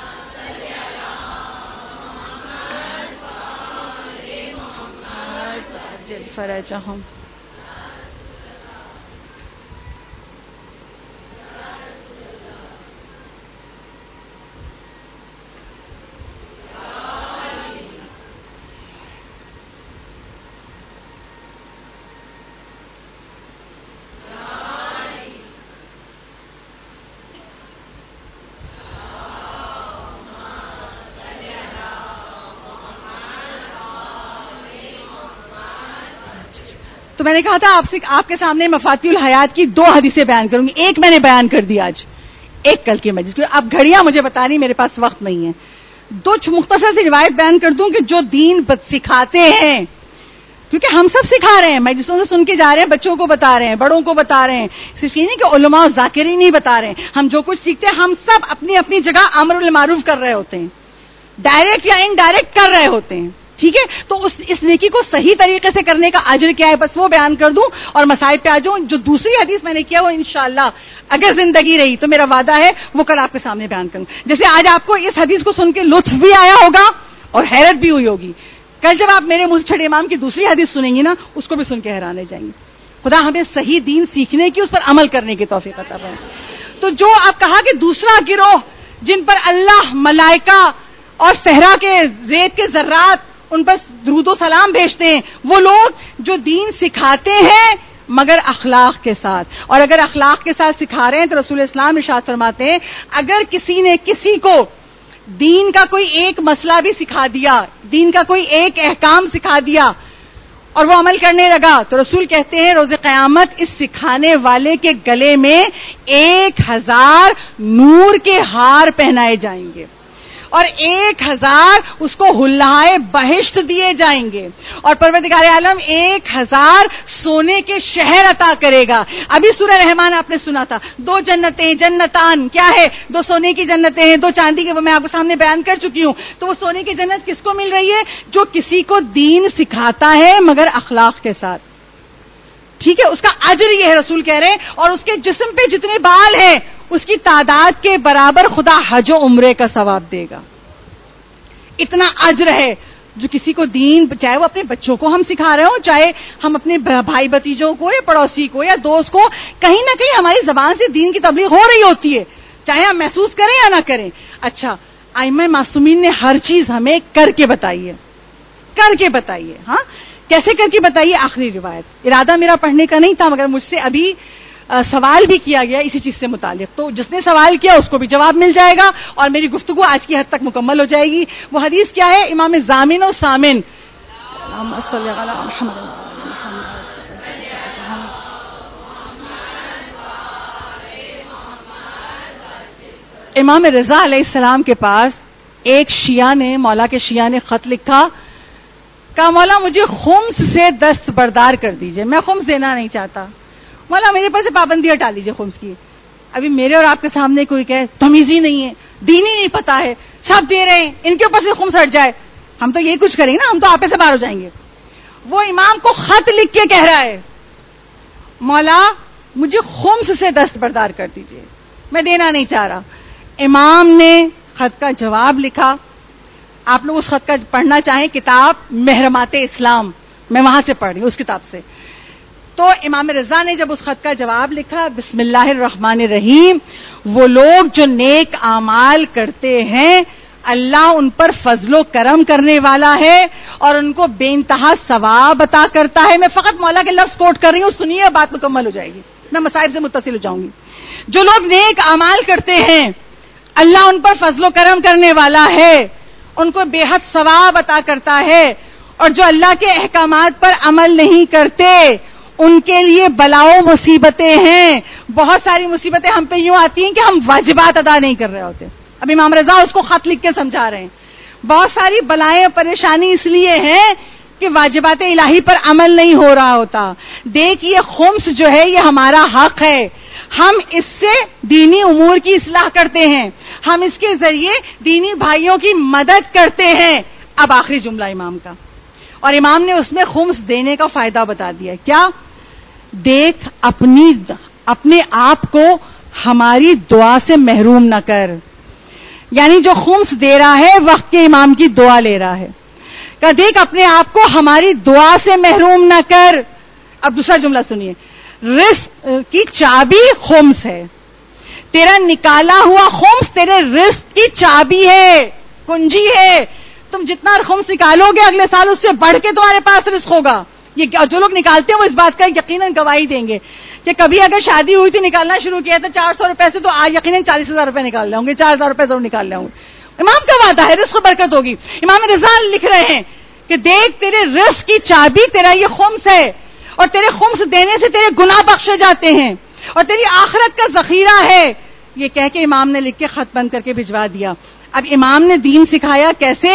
فرجہم. تو میں نے کہا تھا آپ سے، آپ کے سامنے مفاتیح الحیات کی دو حدیثیں بیان کروں گی. ایک میں نے بیان کر دی آج، ایک کل کی مجلس، کیونکہ اب گھڑیاں مجھے بتانی، میرے پاس وقت نہیں ہے. دو مختصر سی روایت بیان کر دوں کہ جو دین سکھاتے ہیں، کیونکہ ہم سب سکھا رہے ہیں، مجلسوں سے سن کے جا رہے ہیں، بچوں کو بتا رہے ہیں، بڑوں کو بتا رہے ہیں. صرف یہ نہیں کہ علماء و ذاکرین نہیں بتا رہے ہیں، ہم جو کچھ سیکھتے ہیں ہم سب اپنی اپنی جگہ امر بالمعروف کر رہے ہوتے ہیں، ڈائریکٹ یا انڈائریکٹ کر رہے ہوتے ہیں، ٹھیک ہے. تو اس اس نیکی کو صحیح طریقے سے کرنے کا اجر کیا ہے، بس وہ بیان کر دوں اور مسائل پہ آ جاؤں. جو دوسری حدیث میں نے کیا وہ انشاءاللہ اگر زندگی رہی تو میرا وعدہ ہے وہ کل آپ کے سامنے بیان کروں. جیسے آج آپ کو اس حدیث کو سن کے لطف بھی آیا ہوگا اور حیرت بھی ہوئی ہوگی، کل جب آپ میرے منہ سے چھڑے امام کی دوسری حدیث سنیں گی نا، اس کو بھی سن کے حیرانے جائیں گے. خدا ہمیں صحیح دین سیکھنے کی، اس پر عمل کرنے کی توفیق عطا فرمائے. تو جو آپ کہا کہ دوسرا گروہ جن پر اللہ، ملائکہ اور صحرا کے ریت کے ذرات ان پر درود و سلام بھیجتے ہیں، وہ لوگ جو دین سکھاتے ہیں مگر اخلاق کے ساتھ. اور اگر اخلاق کے ساتھ سکھا رہے ہیں تو رسول اسلام ارشاد فرماتے ہیں اگر کسی نے کسی کو دین کا کوئی ایک مسئلہ بھی سکھا دیا، دین کا کوئی ایک احکام سکھا دیا اور وہ عمل کرنے لگا، تو رسول کہتے ہیں روز قیامت اس سکھانے والے کے گلے میں ایک ہزار نور کے ہار پہنائے جائیں گے اور ایک ہزار اس کو حلائے بہشت دیے جائیں گے، اور پروردگار عالم ایک ہزار سونے کے شہر عطا کرے گا. ابھی سورہ رحمان آپ نے سنا تھا، دو جنتیں، جنتان کیا ہے؟ دو سونے کی جنتیں ہیں، دو چاندی کے، وہ میں آپ کے سامنے بیان کر چکی ہوں. تو وہ سونے کی جنت کس کو مل رہی ہے؟ جو کسی کو دین سکھاتا ہے مگر اخلاق کے ساتھ، ٹھیک ہے. اس کا اجر یہ ہے، رسول کہہ رہے ہیں، اور اس کے جسم پہ جتنے بال ہیں اس کی تعداد کے برابر خدا حج و عمرے کا ثواب دے گا. اتنا اجر ہے جو کسی کو دین، چاہے وہ اپنے بچوں کو ہم سکھا رہے ہوں، چاہے ہم اپنے بھائی بھتیجوں کو یا پڑوسی کو یا دوست کو، کہیں نہ کہیں ہماری زبان سے دین کی تبلیغ ہو رہی ہوتی ہے، چاہے ہم محسوس کریں یا نہ کریں. اچھا، ائمہ معصومین نے ہر چیز ہمیں کر کے بتائی ہے، کر کے بتائی ہے. ہاں کیسے کر کے بتائیے؟ آخری روایت. ارادہ میرا پڑھنے کا نہیں تھا مگر مجھ سے ابھی سوال بھی کیا گیا اسی چیز سے متعلق، تو جس نے سوال کیا اس کو بھی جواب مل جائے گا اور میری گفتگو آج کی حد تک مکمل ہو جائے گی. وہ حدیث کیا ہے؟ امام زامن و سامن، امام رضا علیہ السلام کے پاس ایک شیعہ نے، مولا کے شیعہ نے خط لکھا، کہا مولا مجھے خمس سے دست بردار کر دیجئے، میں خمس دینا نہیں چاہتا، مولا میرے پاس پابندی ہٹا لیجیے خمس کی. ابھی میرے اور آپ کے سامنے کوئی کہے تمیز ہی نہیں ہے، دین ہی نہیں پتا ہے، سب دے رہے ہیں، ان کے اوپر سے خمس ہٹ جائے، ہم تو یہی کچھ کریں گے نا، ہم تو آپے سے باہر ہو جائیں گے. وہ امام کو خط لکھ کے کہہ رہا ہے مولا مجھے خمس سے دست بردار کر دیجیے، میں دینا نہیں چاہ رہا. امام نے خط کا جواب لکھا، آپ لوگ اس خط کا پڑھنا چاہیں، کتاب محرمات اسلام، میں وہاں سے پڑھ رہی ہوں اس کتاب سے. تو امام رضا نے جب اس خط کا جواب لکھا، بسم اللہ الرحمن الرحیم، وہ لوگ جو نیک اعمال کرتے ہیں اللہ ان پر فضل و کرم کرنے والا ہے اور ان کو بے انتہا ثواب عطا کرتا ہے. میں فقط مولا کے لفظ کوٹ کر رہی ہوں، سنیے بات مکمل ہو جائے گی، میں مصائب سے متصل ہو جاؤں گی. جو لوگ نیک اعمال کرتے ہیں اللہ ان پر فضل و کرم کرنے والا ہے، ان کو بے حد ثواب عطا کرتا ہے، اور جو اللہ کے احکامات پر عمل نہیں کرتے ان کے لیے بلاؤ مصیبتیں ہیں. بہت ساری مصیبتیں ہم پہ یوں آتی ہیں کہ ہم واجبات ادا نہیں کر رہے ہوتے. اب امام رضا اس کو خط لکھ کے سمجھا رہے ہیں. بہت ساری بلائیں پریشانی اس لیے ہیں کہ واجبات الہی پر عمل نہیں ہو رہا ہوتا. دیکھ یہ خمس جو ہے یہ ہمارا حق ہے، ہم اس سے دینی امور کی اصلاح کرتے ہیں، ہم اس کے ذریعے دینی بھائیوں کی مدد کرتے ہیں. اب آخری جملہ امام کا، اور امام نے اس میں خمس دینے کا فائدہ بتا دیا. کیا؟ دیکھ اپنی اپنے آپ کو ہماری دعا سے محروم نہ کر. یعنی جو خمس دے رہا ہے وقت کے امام کی دعا لے رہا ہے. کہ دیکھ اپنے آپ کو ہماری دعا سے محروم نہ کر. اب دوسرا جملہ سنیے، رزق کی چابی خمس ہے. تیرا نکالا ہوا خمس تیرے رزق کی چابی ہے، کنجی ہے. تم جتنا خمس نکالو گے اگلے سال اس سے بڑھ کے تمہارے پاس رزق ہوگا. یہ جو لوگ نکالتے ہیں وہ اس بات کا یقیناً گواہی دیں گے کہ کبھی اگر شادی ہوئی تھی نکالنا شروع کیا تھا چار سو روپے سے، تو آج یقیناً چالیس ہزار روپے نکال لیں گے، چار ہزار روپے ضرور نکال لیں گے. امام کا وعدہ ہے رزق برکت ہوگی. امام رضا لکھ رہے ہیں کہ دیکھ تیرے رزق کی چابی تیرا یہ خمس ہے، اور تیرے خمس دینے سے تیرے گناہ بخشے جاتے ہیں اور تیری آخرت کا ذخیرہ ہے. یہ کہہ کے امام نے لکھ کے خط بند کر کے بھجوا دیا. اب امام نے دین سکھایا کیسے؟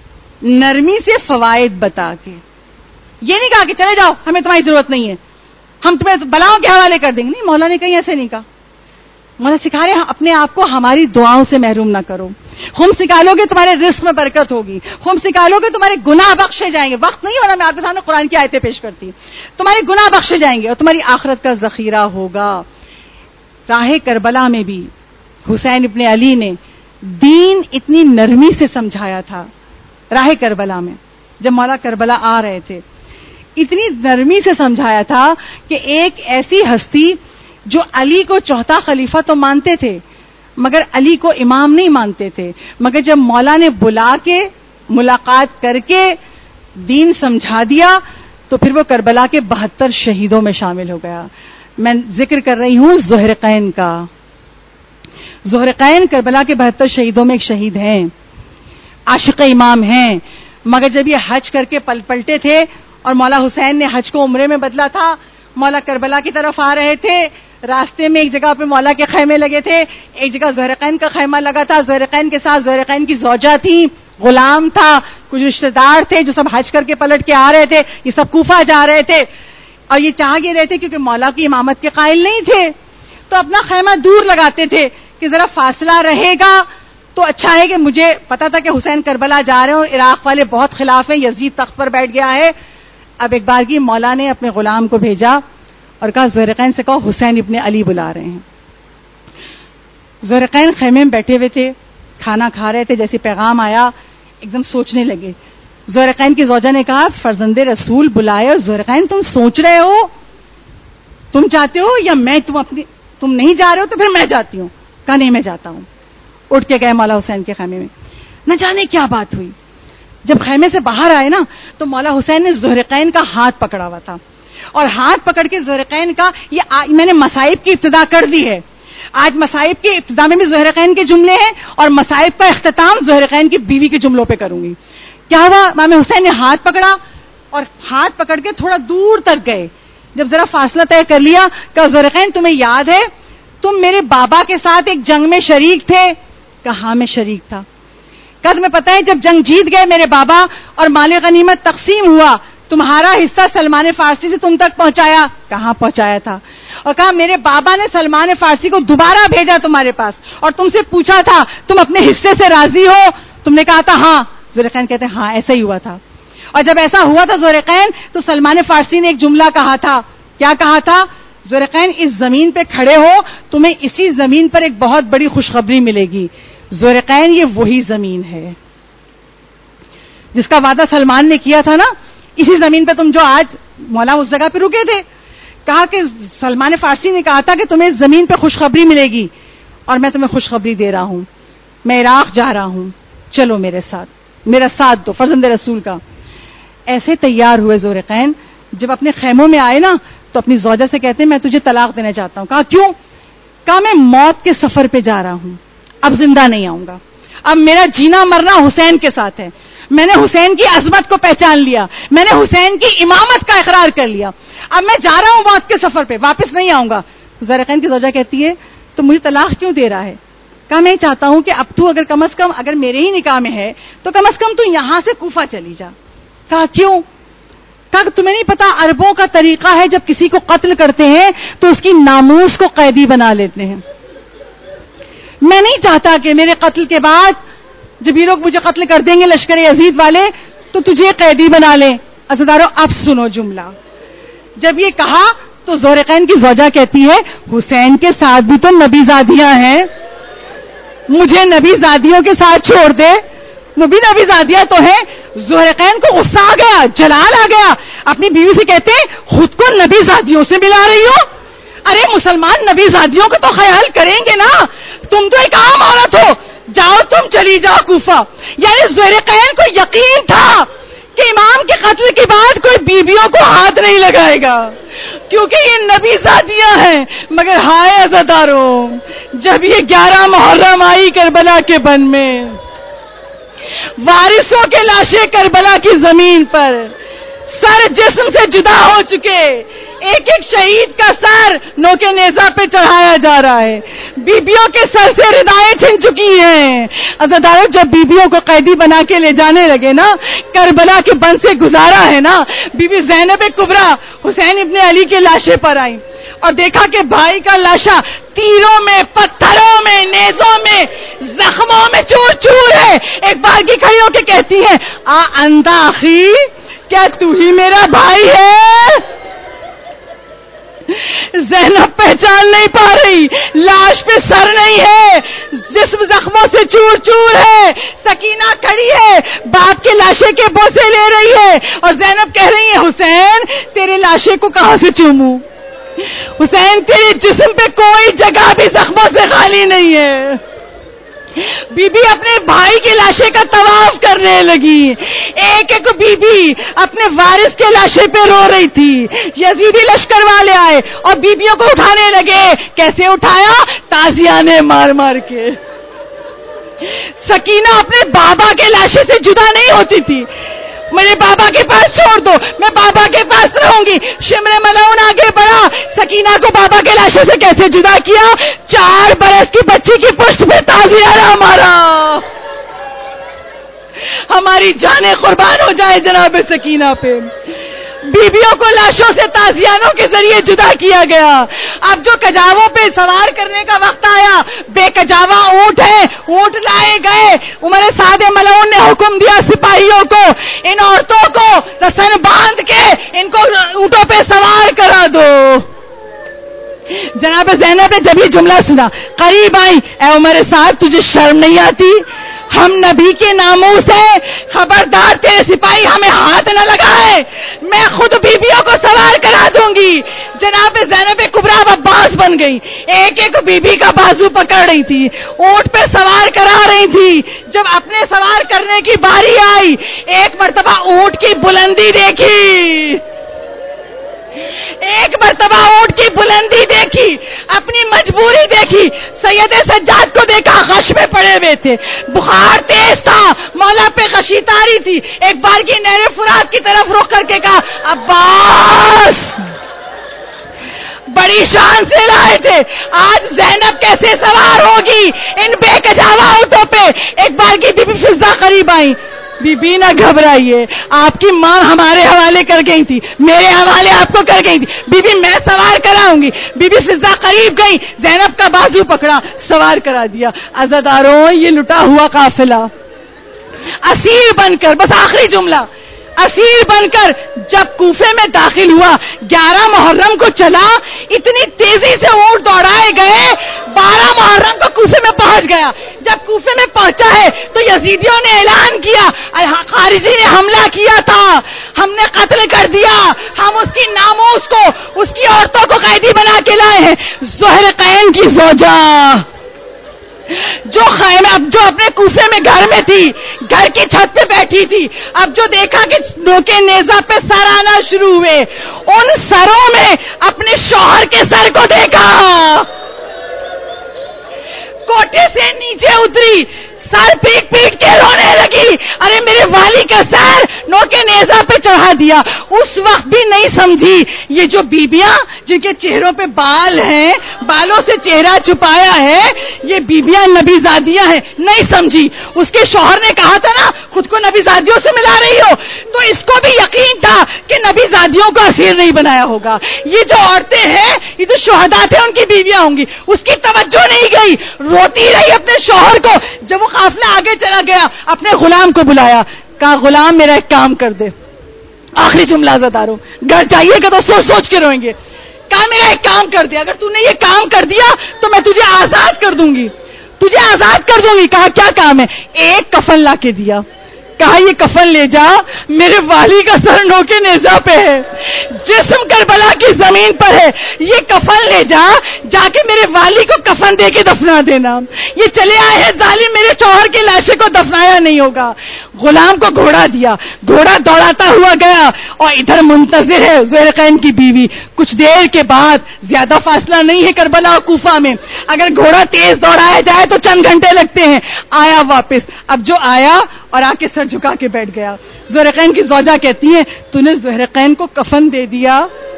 نرمی سے فوائد بتا کے. یہ نہیں کہا کہ چلے جاؤ ہمیں تمہاری ضرورت نہیں ہے، ہم تمہیں بلاؤں کے حوالے کر دیں گے. نہیں، مولا نے کہیں ایسے نہیں کہا. مولا سکھا رہے اپنے آپ کو ہماری دعاؤں سے محروم نہ کرو. خمس نکالو گے تمہارے رزق میں برکت ہوگی، خمس نکالو گے تمہارے گناہ بخشے جائیں گے. وقت نہیں ہونا میں آپ کے سامنے قرآن کی آیتیں پیش کرتی. تمہارے گناہ بخشے جائیں گے اور تمہاری آخرت کا ذخیرہ ہوگا. راہ کربلا میں بھی حسین ابن علی نے دین اتنی نرمی سے سمجھایا تھا. راہ کربلا میں جب مولا کربلا آ رہے تھے اتنی نرمی سے سمجھایا تھا کہ ایک ایسی ہستی جو علی کو چوتھا خلیفہ تو مانتے تھے مگر علی کو امام نہیں مانتے تھے، مگر جب مولا نے بلا کے ملاقات کر کے دین سمجھا دیا تو پھر وہ کربلا کے بہتر شہیدوں میں شامل ہو گیا. میں ذکر کر رہی ہوں زہرقین کا. زہرقین کربلا کے بہتر شہیدوں میں ایک شہید ہیں، عاشق امام ہیں. مگر جب یہ حج کر کے پل پلٹے تھے اور مولا حسین نے حج کو عمرے میں بدلا تھا، مولا کربلا کی طرف آ رہے تھے، راستے میں ایک جگہ پہ مولا کے خیمے لگے تھے، ایک جگہ زہرقین کا خیمہ لگا تھا. زہرقین کے ساتھ زہرقین کی زوجہ تھی، غلام تھا، کچھ رشتے دار تھے جو سب حج کر کے پلٹ کے آ رہے تھے. یہ سب کوفہ جا رہے تھے اور یہ چاہ گئے رہے تھے کیونکہ مولا کی امامت کے قائل نہیں تھے تو اپنا خیمہ دور لگاتے تھے کہ ذرا فاصلہ رہے گا تو اچھا ہے. کہ مجھے پتا تھا کہ حسین کربلا جا رہے ہیں، عراق والے بہت خلاف ہیں، یزید تخت پر بیٹھ گیا ہے. اب ایک بار کی مولا نے اپنے غلام کو بھیجا اور کہا زہرقین سے کہو حسین ابن علی بلا رہے ہیں. زہرقین خیمے میں بیٹھے ہوئے تھے، کھانا کھا رہے تھے. جیسے پیغام آیا ایک دم سوچنے لگے. زہرقین کی زوجہ نے کہا فرزند رسول بلائے. زہرقین تم سوچ رہے ہو، تم چاہتے ہو یا میں؟ تم اپنی تم نہیں جا رہے ہو تو پھر میں جاتی ہوں. کہا نہیں میں جاتا ہوں. اٹھ کے گئے مولا حسین کے خیمے میں. نہ جانے کیا بات ہوئی، جب خیمے سے باہر آئے نا تو مولا حسین نے زہرقین کا ہاتھ پکڑا ہوا تھا اور ہاتھ پکڑ کے زہرقین کا یہ میں نے مصائب کی ابتدا کر دی ہے. آج مصائب کی ابتدا میں بھی زہرقین کے جملے ہیں اور مصائب کا اختتام زہرقین کی بیوی کے جملوں پہ کروں گی. کیا ہوا؟ امام حسین نے ہاتھ پکڑا اور ہاتھ پکڑ کے تھوڑا دور تک گئے. جب ذرا فاصلہ طے کر لیا کہ زہرقین تمہیں یاد ہے تم میرے بابا کے ساتھ ایک جنگ میں شریک تھے؟ کہا ہاں میں شریک تھا. کہا تمہیں پتہ ہے جب جنگ جیت گئے میرے بابا اور مال غنیمت تقسیم ہوا تمہارا حصہ سلمان فارسی سے تم تک پہنچایا؟ کہاں پہنچایا تھا. اور کہا میرے بابا نے سلمان فارسی کو دوبارہ بھیجا تمہارے پاس اور تم سے پوچھا تھا تم اپنے حصے سے راضی ہو؟ تم نے کہا تھا ہاں. زہرقین کہتے ہیں ہاں ایسا ہی ہوا تھا. اور جب ایسا ہوا تھا زہرقین تو سلمان فارسی نے ایک جملہ کہا تھا. کیا کہا تھا؟ زہرقین اس زمین پہ کھڑے ہو، تمہیں اسی زمین پر ایک بہت بڑی خوشخبری ملے گی. زہرقین یہ وہی زمین ہے. جس کا وعدہ سلمان نے کیا تھا نا، اسی زمین پہ تم جو آج مولا اس جگہ پہ رکے تھے، کہا کہ سلمان فارسی نے کہا تھا کہ تمہیں زمین پہ خوشخبری ملے گی، اور میں تمہیں خوشخبری دے رہا ہوں، میں عراق جا رہا ہوں، چلو میرے ساتھ، میرا ساتھ دو فرزند رسول کا۔ ایسے تیار ہوئے ذوالقرنین، جب اپنے خیموں میں آئے نا تو اپنی زوجہ سے کہتے ہیں میں تجھے طلاق دینا چاہتا ہوں۔ کہا کیوں؟ کہا میں موت کے سفر پہ جا رہا ہوں، اب زندہ نہیں آؤں گا، اب میرا جینا مرنا حسین کے ساتھ ہے، میں نے حسین کی عظمت کو پہچان لیا، میں نے حسین کی امامت کا اقرار کر لیا، اب میں جا رہا ہوں موت کے سفر پہ، واپس نہیں آؤں گا۔ ذوالقرنین کی زوجہ کہتی ہے تو مجھے طلاق کیوں دے رہا ہے؟ کہا میں چاہتا ہوں کہ اب تو اگر کم از کم اگر میرے ہی نکاح میں ہے تو کم از کم تو یہاں سے کوفہ چلی جا۔ کہا کیوں؟ کہا تمہیں نہیں پتا عربوں کا طریقہ ہے جب کسی کو قتل کرتے ہیں تو اس کی ناموس کو قیدی بنا لیتے ہیں، میں نہیں چاہتا کہ میرے قتل کے بعد جب یہ لوگ مجھے قتل کر دیں گے لشکر یزید والے تو تجھے قیدی بنا لیں۔ عزیزارو اب سنو جملہ، جب یہ کہا تو ذوالقرنین کی زوجہ کہتی ہے حسین کے ساتھ بھی تو نبی زادیاں ہیں، مجھے نبی زادیوں کے ساتھ چھوڑ دے، وہ بھی نبی زادیاں تو ہیں۔ ذوالقرنین کو غصہ آ گیا، جلال آ گیا، اپنی بیوی سے کہتے ہیں خود کو نبی زادیوں سے ملا رہی ہو؟ ارے مسلمان نبی زادیوں کا تو خیال کریں گے نا، تم تو ایک عام عورت ہو، جاؤ تم چلی جاؤ کوفہ۔ یعنی ذوالقرنین کو یقین تھا کہ امام کے قتل کے بعد کوئی بیویوں کو ہاتھ نہیں لگائے گا کیونکہ یہ نبی زادیاں ہیں۔ مگر ہائے عزاداروں، جب یہ گیارہ محرم آئی کربلا کے بن میں، وارثوں کے لاشیں کربلا کی زمین پر سر جسم سے جدا ہو چکے، ایک ایک شہید کا سر نوکے نیزہ پہ چڑھایا جا رہا ہے، بیبیوں کے سر سے ردائیں چھن چکی ہیں۔ عزادارو جب بیبیوں کو قیدی بنا کے لے جانے لگے نا، کربلا کے بن سے گزارا ہے نا، بی بی زینب کبریٰ حسین ابن علی کے لاشے پر آئیں اور دیکھا کہ بھائی کا لاشا تیروں میں، پتھروں میں، نیزوں میں، زخموں میں چور چور ہے۔ ایک بار کی کھڑی ہو کے کہتی ہے آ انت اخی، کیا تو ہی میرا بھائی ہے؟ زینب پہچان نہیں پا رہی، لاش پہ سر نہیں ہے، جسم زخموں سے چور چور ہے۔ سکینہ کھڑی ہے، باپ کے لاشے کے بوسے لے رہی ہے اور زینب کہہ رہی ہے حسین تیرے لاشے کو کہاں سے چوموں؟ حسین تیرے جسم پہ کوئی جگہ بھی زخموں سے خالی نہیں ہے۔ بی بی اپنے بھائی کے لاشے کا طواف کرنے لگی، ایک ایک بی بی اپنے وارث کے لاشے پہ رو رہی تھی۔ یزیدی لشکر والے آئے اور بیبیوں کو اٹھانے لگے۔ کیسے اٹھایا؟ تازیانے مار مار کے۔ سکینہ اپنے بابا کے لاشے سے جدا نہیں ہوتی تھی، میرے بابا کے پاس چھوڑ دو، میں بابا کے پاس رہوں گی۔ شمر ملعون آگے بڑھا، سکینہ کو بابا کے لاشے سے کیسے جدا کیا؟ چار برس کی بچی کی پشت پہ تازیانہ مارا۔ ہماری جانیں قربان ہو جائے جناب سکینہ پہ۔ بیویوں کو لاشوں سے تازیانوں کے ذریعے جدا کیا گیا۔ اب جو کجاووں پہ سوار کرنے کا وقت آیا، بے کجاوا اونٹ ہے، اونٹ لائے گئے۔ عمر سعد ملعون نے حکم دیا سپاہیوں کو ان عورتوں کو رسن باندھ کے ان کو اونٹوں پہ سوار کرا دو۔ جناب زینب نے جب یہ جملہ سنا قریب آئی، اے عمر سعد تجھے شرم نہیں آتی؟ ہم نبی کے ناموس ہیں، خبردار تیرے سپاہی ہمیں ہاتھ نہ لگائے، میں خود بیویوں کو سوار کرا دوں گی۔ جناب زینب کبریٰ عباس بن گئی، ایک ایک بیوی کا بازو پکڑ رہی تھی، اونٹ پہ سوار کرا رہی تھی۔ جب اپنے سوار کرنے کی باری آئی، ایک مرتبہ اونٹ کی بلندی دیکھی، ایک مرتبہ اونٹ کی بلندی دیکھی، اپنی مجبوری دیکھی، سید سجاد کو دیکھا غش میں پڑے ہوئے تھے، بخار تیز تھا، مولا پہ غشی تاری تھی۔ ایک بار کی نہر فرات کی طرف رخ کر کے کہا عباس، بڑی شان سے لائے تھے، آج زینب کیسے سوار ہوگی ان بے کجاوا اونٹوں پہ؟ ایک بار کی بی بی فضہ قریب آئی، بی بی نہ گھبرائیے، آپ کی ماں ہمارے حوالے کر گئی تھی، میرے حوالے آپ کو کر گئی تھی، بی بی میں سوار کراؤں گی۔ بی بی فضہ قریب گئی، زینب کا بازو پکڑا، سوار کرا دیا۔ عزاداروں یہ لٹا ہوا قافلہ اسیر بن کر، بس آخری جملہ، اسیر بن کر جب کوفے میں داخل ہوا، گیارہ محرم کو چلا، اتنی تیزی سے اونٹ دوڑائے گئے، بارہ محرم کو کوفے میں پہنچ گیا. جب کوفے میں پہنچا ہے تو یزیدیوں نے اعلان کیا خارجی نے حملہ کیا تھا, ہم نے قتل کر دیا, ہم اس کی ناموس کو, اس کی عورتوں کو قیدی بنا کے لائے ہیں. زہرقین کی زوجہ جو خیمے اب جو اپنے کوفے میں گھر میں تھی, گھر کی چھت پہ بیٹھی تھی, اب جو دیکھا کہ نوکے نیزہ پہ سر آنا شروع ہوئے, ان سروں میں اپنے شوہر کے سر کو دیکھا, کوٹھے سے نیچے اتری, سر پیٹ پیٹ کے رونے لگی, ارے میرے والی کا سر نوکے نیزہ پہ چڑھا دیا. اس وقت بھی نہیں سمجھی یہ جو بیبیاں جن کے چہروں پہ بال ہیں, بالوں سے چہرہ چھپایا ہے, یہ بیبیاں نبی زادیاں ہیں, نہیں سمجھی. اس کے شوہر نے کہا تھا نا خود کو نبی زادیوں سے ملا رہی ہو, تو اس کو بھی یقین تھا کہ نبی زادیوں کو اسیر نہیں بنایا ہوگا. یہ جو عورتیں ہیں یہ تو شہداء تھے, ان کی بیویاں ہوں گی. اس کی توجہ نہیں گئی, روتی رہی اپنے شوہر کو. جب وہ قافلہ آگے چلا گیا اپنے غلام کو بلایا, کہا غلام میرا ایک کام کر دے. آخری جملہ زدارو, گھر جائیے گا تو سوچ سوچ کے روئیں گے. کہا میرا ایک کام کر دے, اگر تو نے یہ کام کر دیا تو میں تجھے آزاد کر دوں گی, تجھے آزاد کر دوں گی. کہا کیا کام ہے؟ ایک کفن لا کے دیا. کہا یہ کفن لے جا, میرے والی کا سر نوکے نیزہ پہ ہے, جسم کربلا کی زمین پر ہے, یہ کفن لے جا, جا کے میرے والی کو کفن دے کے دفنا دینا. یہ چلے آئے ہیں ظالم, میرے شوہر کی لاشے کو دفنایا نہیں ہوگا. غلام کو گھوڑا دیا, گھوڑا دوڑاتا ہوا گیا, اور ادھر منتظر ہے زہرقین کی بیوی. کچھ دیر کے بعد, زیادہ فاصلہ نہیں ہے کربلا اور کوفہ میں, اگر گھوڑا تیز دوڑایا جائے تو چند گھنٹے لگتے ہیں. آیا واپس, اب جو آیا اور آ کے سر جھکا کے بیٹھ گیا. زہرقین کی زوجہ کہتی ہیں تو نے زہرقین کو کفن دے دیا؟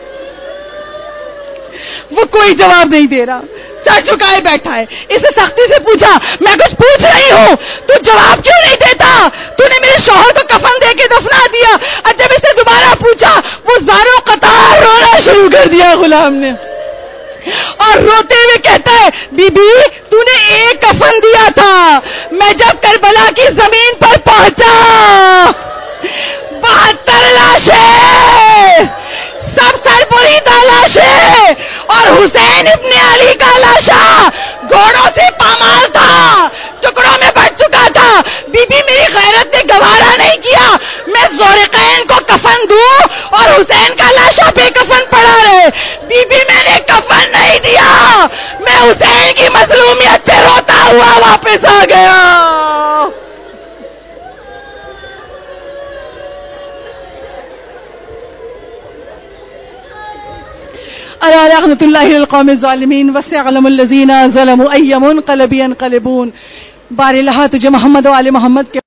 وہ کوئی جواب نہیں دے رہا, سر جھکائے بیٹھا ہے. اسے سختی سے پوچھا, میں کچھ پوچھ رہی ہوں, تو جواب کیوں نہیں دیتا؟ تو نے میرے شوہر کو کفن دے کے دفنا دیا. اور جب اسے دوبارہ پوچھا, وہ زاروں قطار رونا شروع کر دیا غلام نے, اور روتے ہوئے کہتا ہے بی بی تو نے ایک کفن دیا تھا, میں جب کربلا کی زمین پر پہنچا بہتر لاشیں, سب سر بریدہ لاشیں, اور حسین ابن علی کا لاشا گھوڑوں سے پامال تھا, ٹکڑوں میں بٹ چکا تھا. بی بی میری غیرت نے گوارا نہیں کیا میں زہرقین کو کفن دوں اور حسین کا لاشا بے کفن پڑا رہے. بی بی میں نے کفن نہیں دیا, میں حسین کی مظلومیت پہ روتا ہوا واپس آ گیا. الا لعنۃ اللہ القوم الظالمین وسيعلم الذين ظلموا اي منقلب ينقلبون. بار الہ تجھے محمد و آل محمد کے